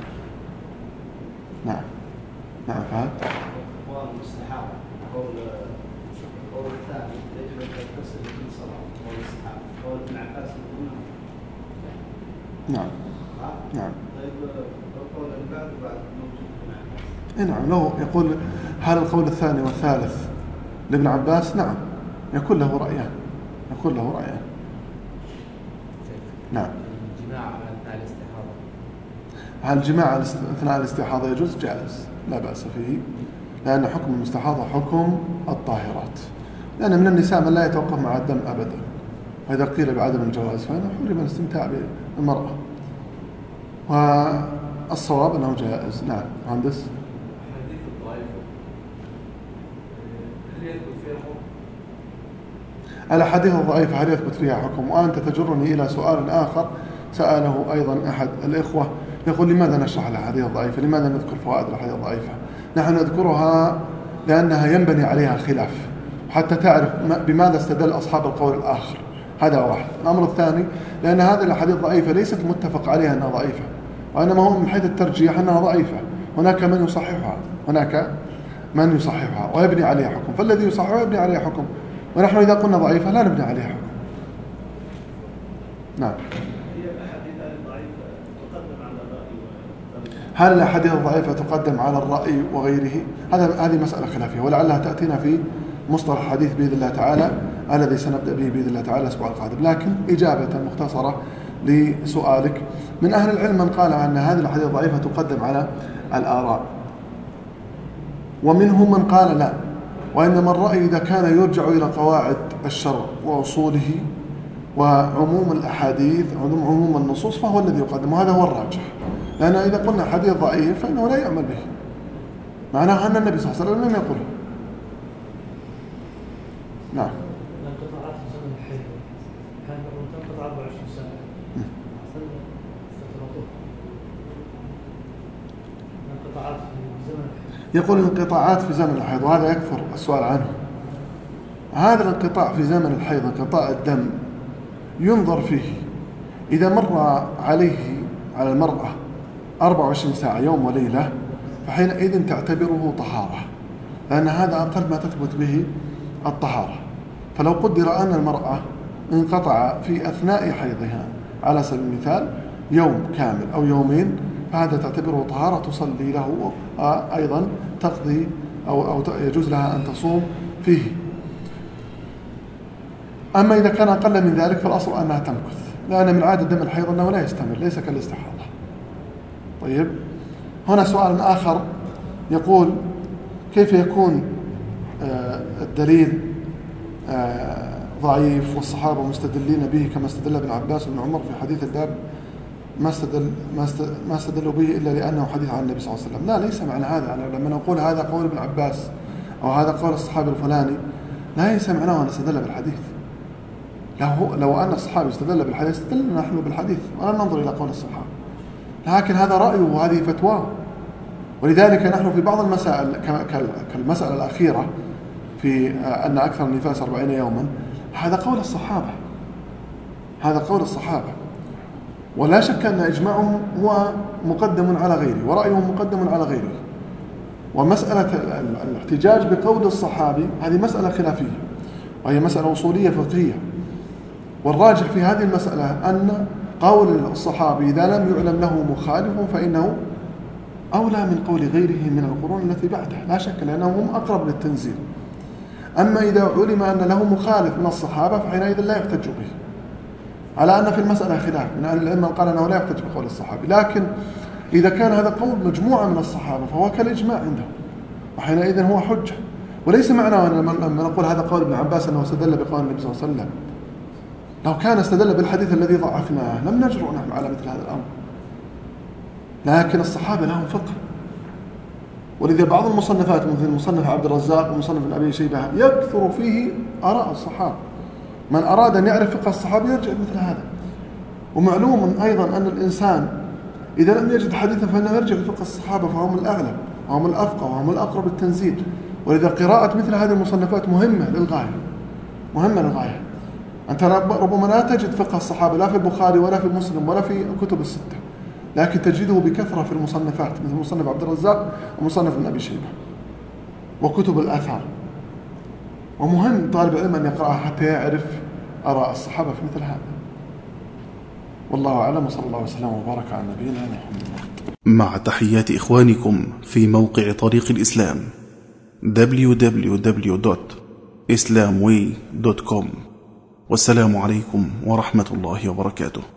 نعم فهد. والاستحاضة قول الثاني يجب أن تغتسل في صلاة، قول الاستحاضة قول ابن عباس نعم. طيب قول البعض بعد موجود ابن عباس. نعم، لو يقول هل القول الثاني والثالث لابن عباس؟ نعم، يكون له رأيان. نعم. الجماع أثناء الاستحاضة، هل الجماع أثناء الاستحاضة يجوز؟ جائز، لا بأس فيه، لأن حكم المستحاضة حكم الطاهرات، لأن من النساء من لا يتوقف مع الدم أبدا، وإذا قيل بعدم الجواز فإنه حرم الاستمتاع بالمرأة، والصواب أنه جائز. نعم مهندس. حديث الضعيفة هل يثبت فيها حكم؟ الأحاديث الضعيفة هل يثبت فيها حكم؟ وأنت تجرني إلى سؤال آخر سأله أيضا أحد الإخوة، يقول: لماذا نشرح الأحاديث الضعيفة؟ لماذا نذكر فوائد الأحاديث الضعيفة؟ نحن نذكرها لأنها ينبني عليها خلاف، حتى تعرف بماذا استدل أصحاب القول الآخر، هذا واحد. الأمر الثاني لأن هذه الأحاديث الضعيفة ليست متفق عليها أنها ضعيفة، وإنما هو من حيث الترجيح أنها ضعيفة، هناك من يصححها ويبني عليها حكم، فالذي يصححها يبني عليها حكم، ونحن إذا قلنا ضعيفة لا نبني عليها حكم. نعم. هل الأحاديث الضعيفة تقدم على الرأي وغيره؟ هذه مسألة خلافية، ولعلها تأتينا في مصطلح الحديث بإذن الله تعالى الذي سنبدأ به بإذن الله تعالى الأسبوع القادم. لكن إجابة مختصرة لسؤالك: من أهل العلم من قال أن هذه الأحاديث الضعيفة تقدم على الآراء، ومنهم من قال لا، وإنما الرأي إذا كان يرجع إلى قواعد الشرع وأصوله وعموم الأحاديث عموم النصوص فهو الذي يقدم، وهذا هو الراجح، لأن إذا قلنا حديث ضعيف فإنه لا يعمل به، معناه أن النبي صلى الله عليه وسلم لم يقله. نعم. الانقطاعات في زمن الحيض كان تنقطع 24 ساعة. الانقطاعات في زمن الحيض. يقول الانقطاعات في زمن الحيض، وهذا يكثر السؤال عنه. هذا الانقطاع في زمن الحيض، انقطاع الدم، ينظر فيه إذا مر على المرأة 24 ساعة يوم وليلة فحينئذ تعتبره طهارة، لأن هذا أقل ما تثبت به الطهارة. فلو قدر أن المرأة انقطع في أثناء حيضها على سبيل المثال يوم كامل أو يومين، فهذا تعتبره طهارة تصلي له، أيضا تقضي أو يجوز لها أن تصوم فيه. أما إذا كان أقل من ذلك فالأصل أنها تمكث، لأن من عادة دم الحيض أنه لا يستمر، ليس كالاستحاضة. طيب، هنا سؤال آخر يقول: كيف يكون الدليل ضعيف والصحابة مستدلين به كما استدل ابن عباس وابن عمر في حديث الباب ما استدلوا به إلا لأنه حديث عن النبي صلى الله عليه وسلم. لا، ليس معنى هذا. أنا لما نقول هذا قول ابن عباس أو هذا قول الصحابي الفلاني ليس معناه أن استدل بالحديث. لو أن الصحابي استدل بالحديث استدلنا نحن بالحديث ولا ننظر إلى قول الصحابة، لكن هذا رأيه وهذه فتواه. ولذلك نحن في بعض المسائل كالمسألة الأخيرة في أن أكثر النفاس 40 يوما، هذا قول الصحابة، هذا قول الصحابة، ولا شك أن إجماعهم هو مقدم على غيره ورأيهم مقدم على غيره. ومسألة الاحتجاج بقول الصحابي هذه مسألة خلافية وهي مسألة أصولية فقهية، والراجح في هذه المسألة أن قول الصحابي إذا لم يعلم له مخالف فإنه أولى من قول غيره من القرون التي بعده، لا شك، لأنهم هم أقرب للتنزيل. أما إذا علم أن له مخالف من الصحابة فحينئذ لا يحتج به، على أن في المسألة خلاف من أهل العلم قال أنه لا يحتج بقول الصحابي. لكن إذا كان هذا قول مجموعة من الصحابة فهو كالإجماع عندهم، وحينئذ هو حجة. وليس معنى لما نقول هذا قول ابن عباس أنه استدل بقول النبي صلى الله عليه وسلم. لو كان استدل بالحديث الذي ضعفناه لم نجرؤ نحن على مثل هذا الأمر، لكن الصحابة لهم فقه. ولذا بعض المصنفات مثل مصنف عبد الرزاق ومصنف ابن أبي شيبة يكثر فيه آراء الصحابة. من أراد أن يعرف فقه الصحابة يرجع مثل هذا. ومعلوم أيضا أن الإنسان إذا لم يجد حديثا فإنه يرجع لفقه الصحابة، فهم الأعلم وهم الأفقه وهم الأقرب التنزيل. ولذا قراءة مثل هذه المصنفات مهمة للغاية، مهمة للغاية. أنت ربما لا تجد فقه الصحابة لا في البخاري ولا في مسلم ولا في الكتب الستة، لكن تجده بكثرة في المصنفات مثل مصنف عبد الرزاق ومصنف ابن أبي شيبة وكتب الآثار. ومهم طالب العلم أن يقرأها حتى يعرف آراء الصحابة في مثل هذا. والله أعلم، وصلى الله وسلم وبارك على نبينا محمد. مع تحيات إخوانكم في موقع طريق الإسلام www.islamway.com. والسلام عليكم ورحمة الله وبركاته.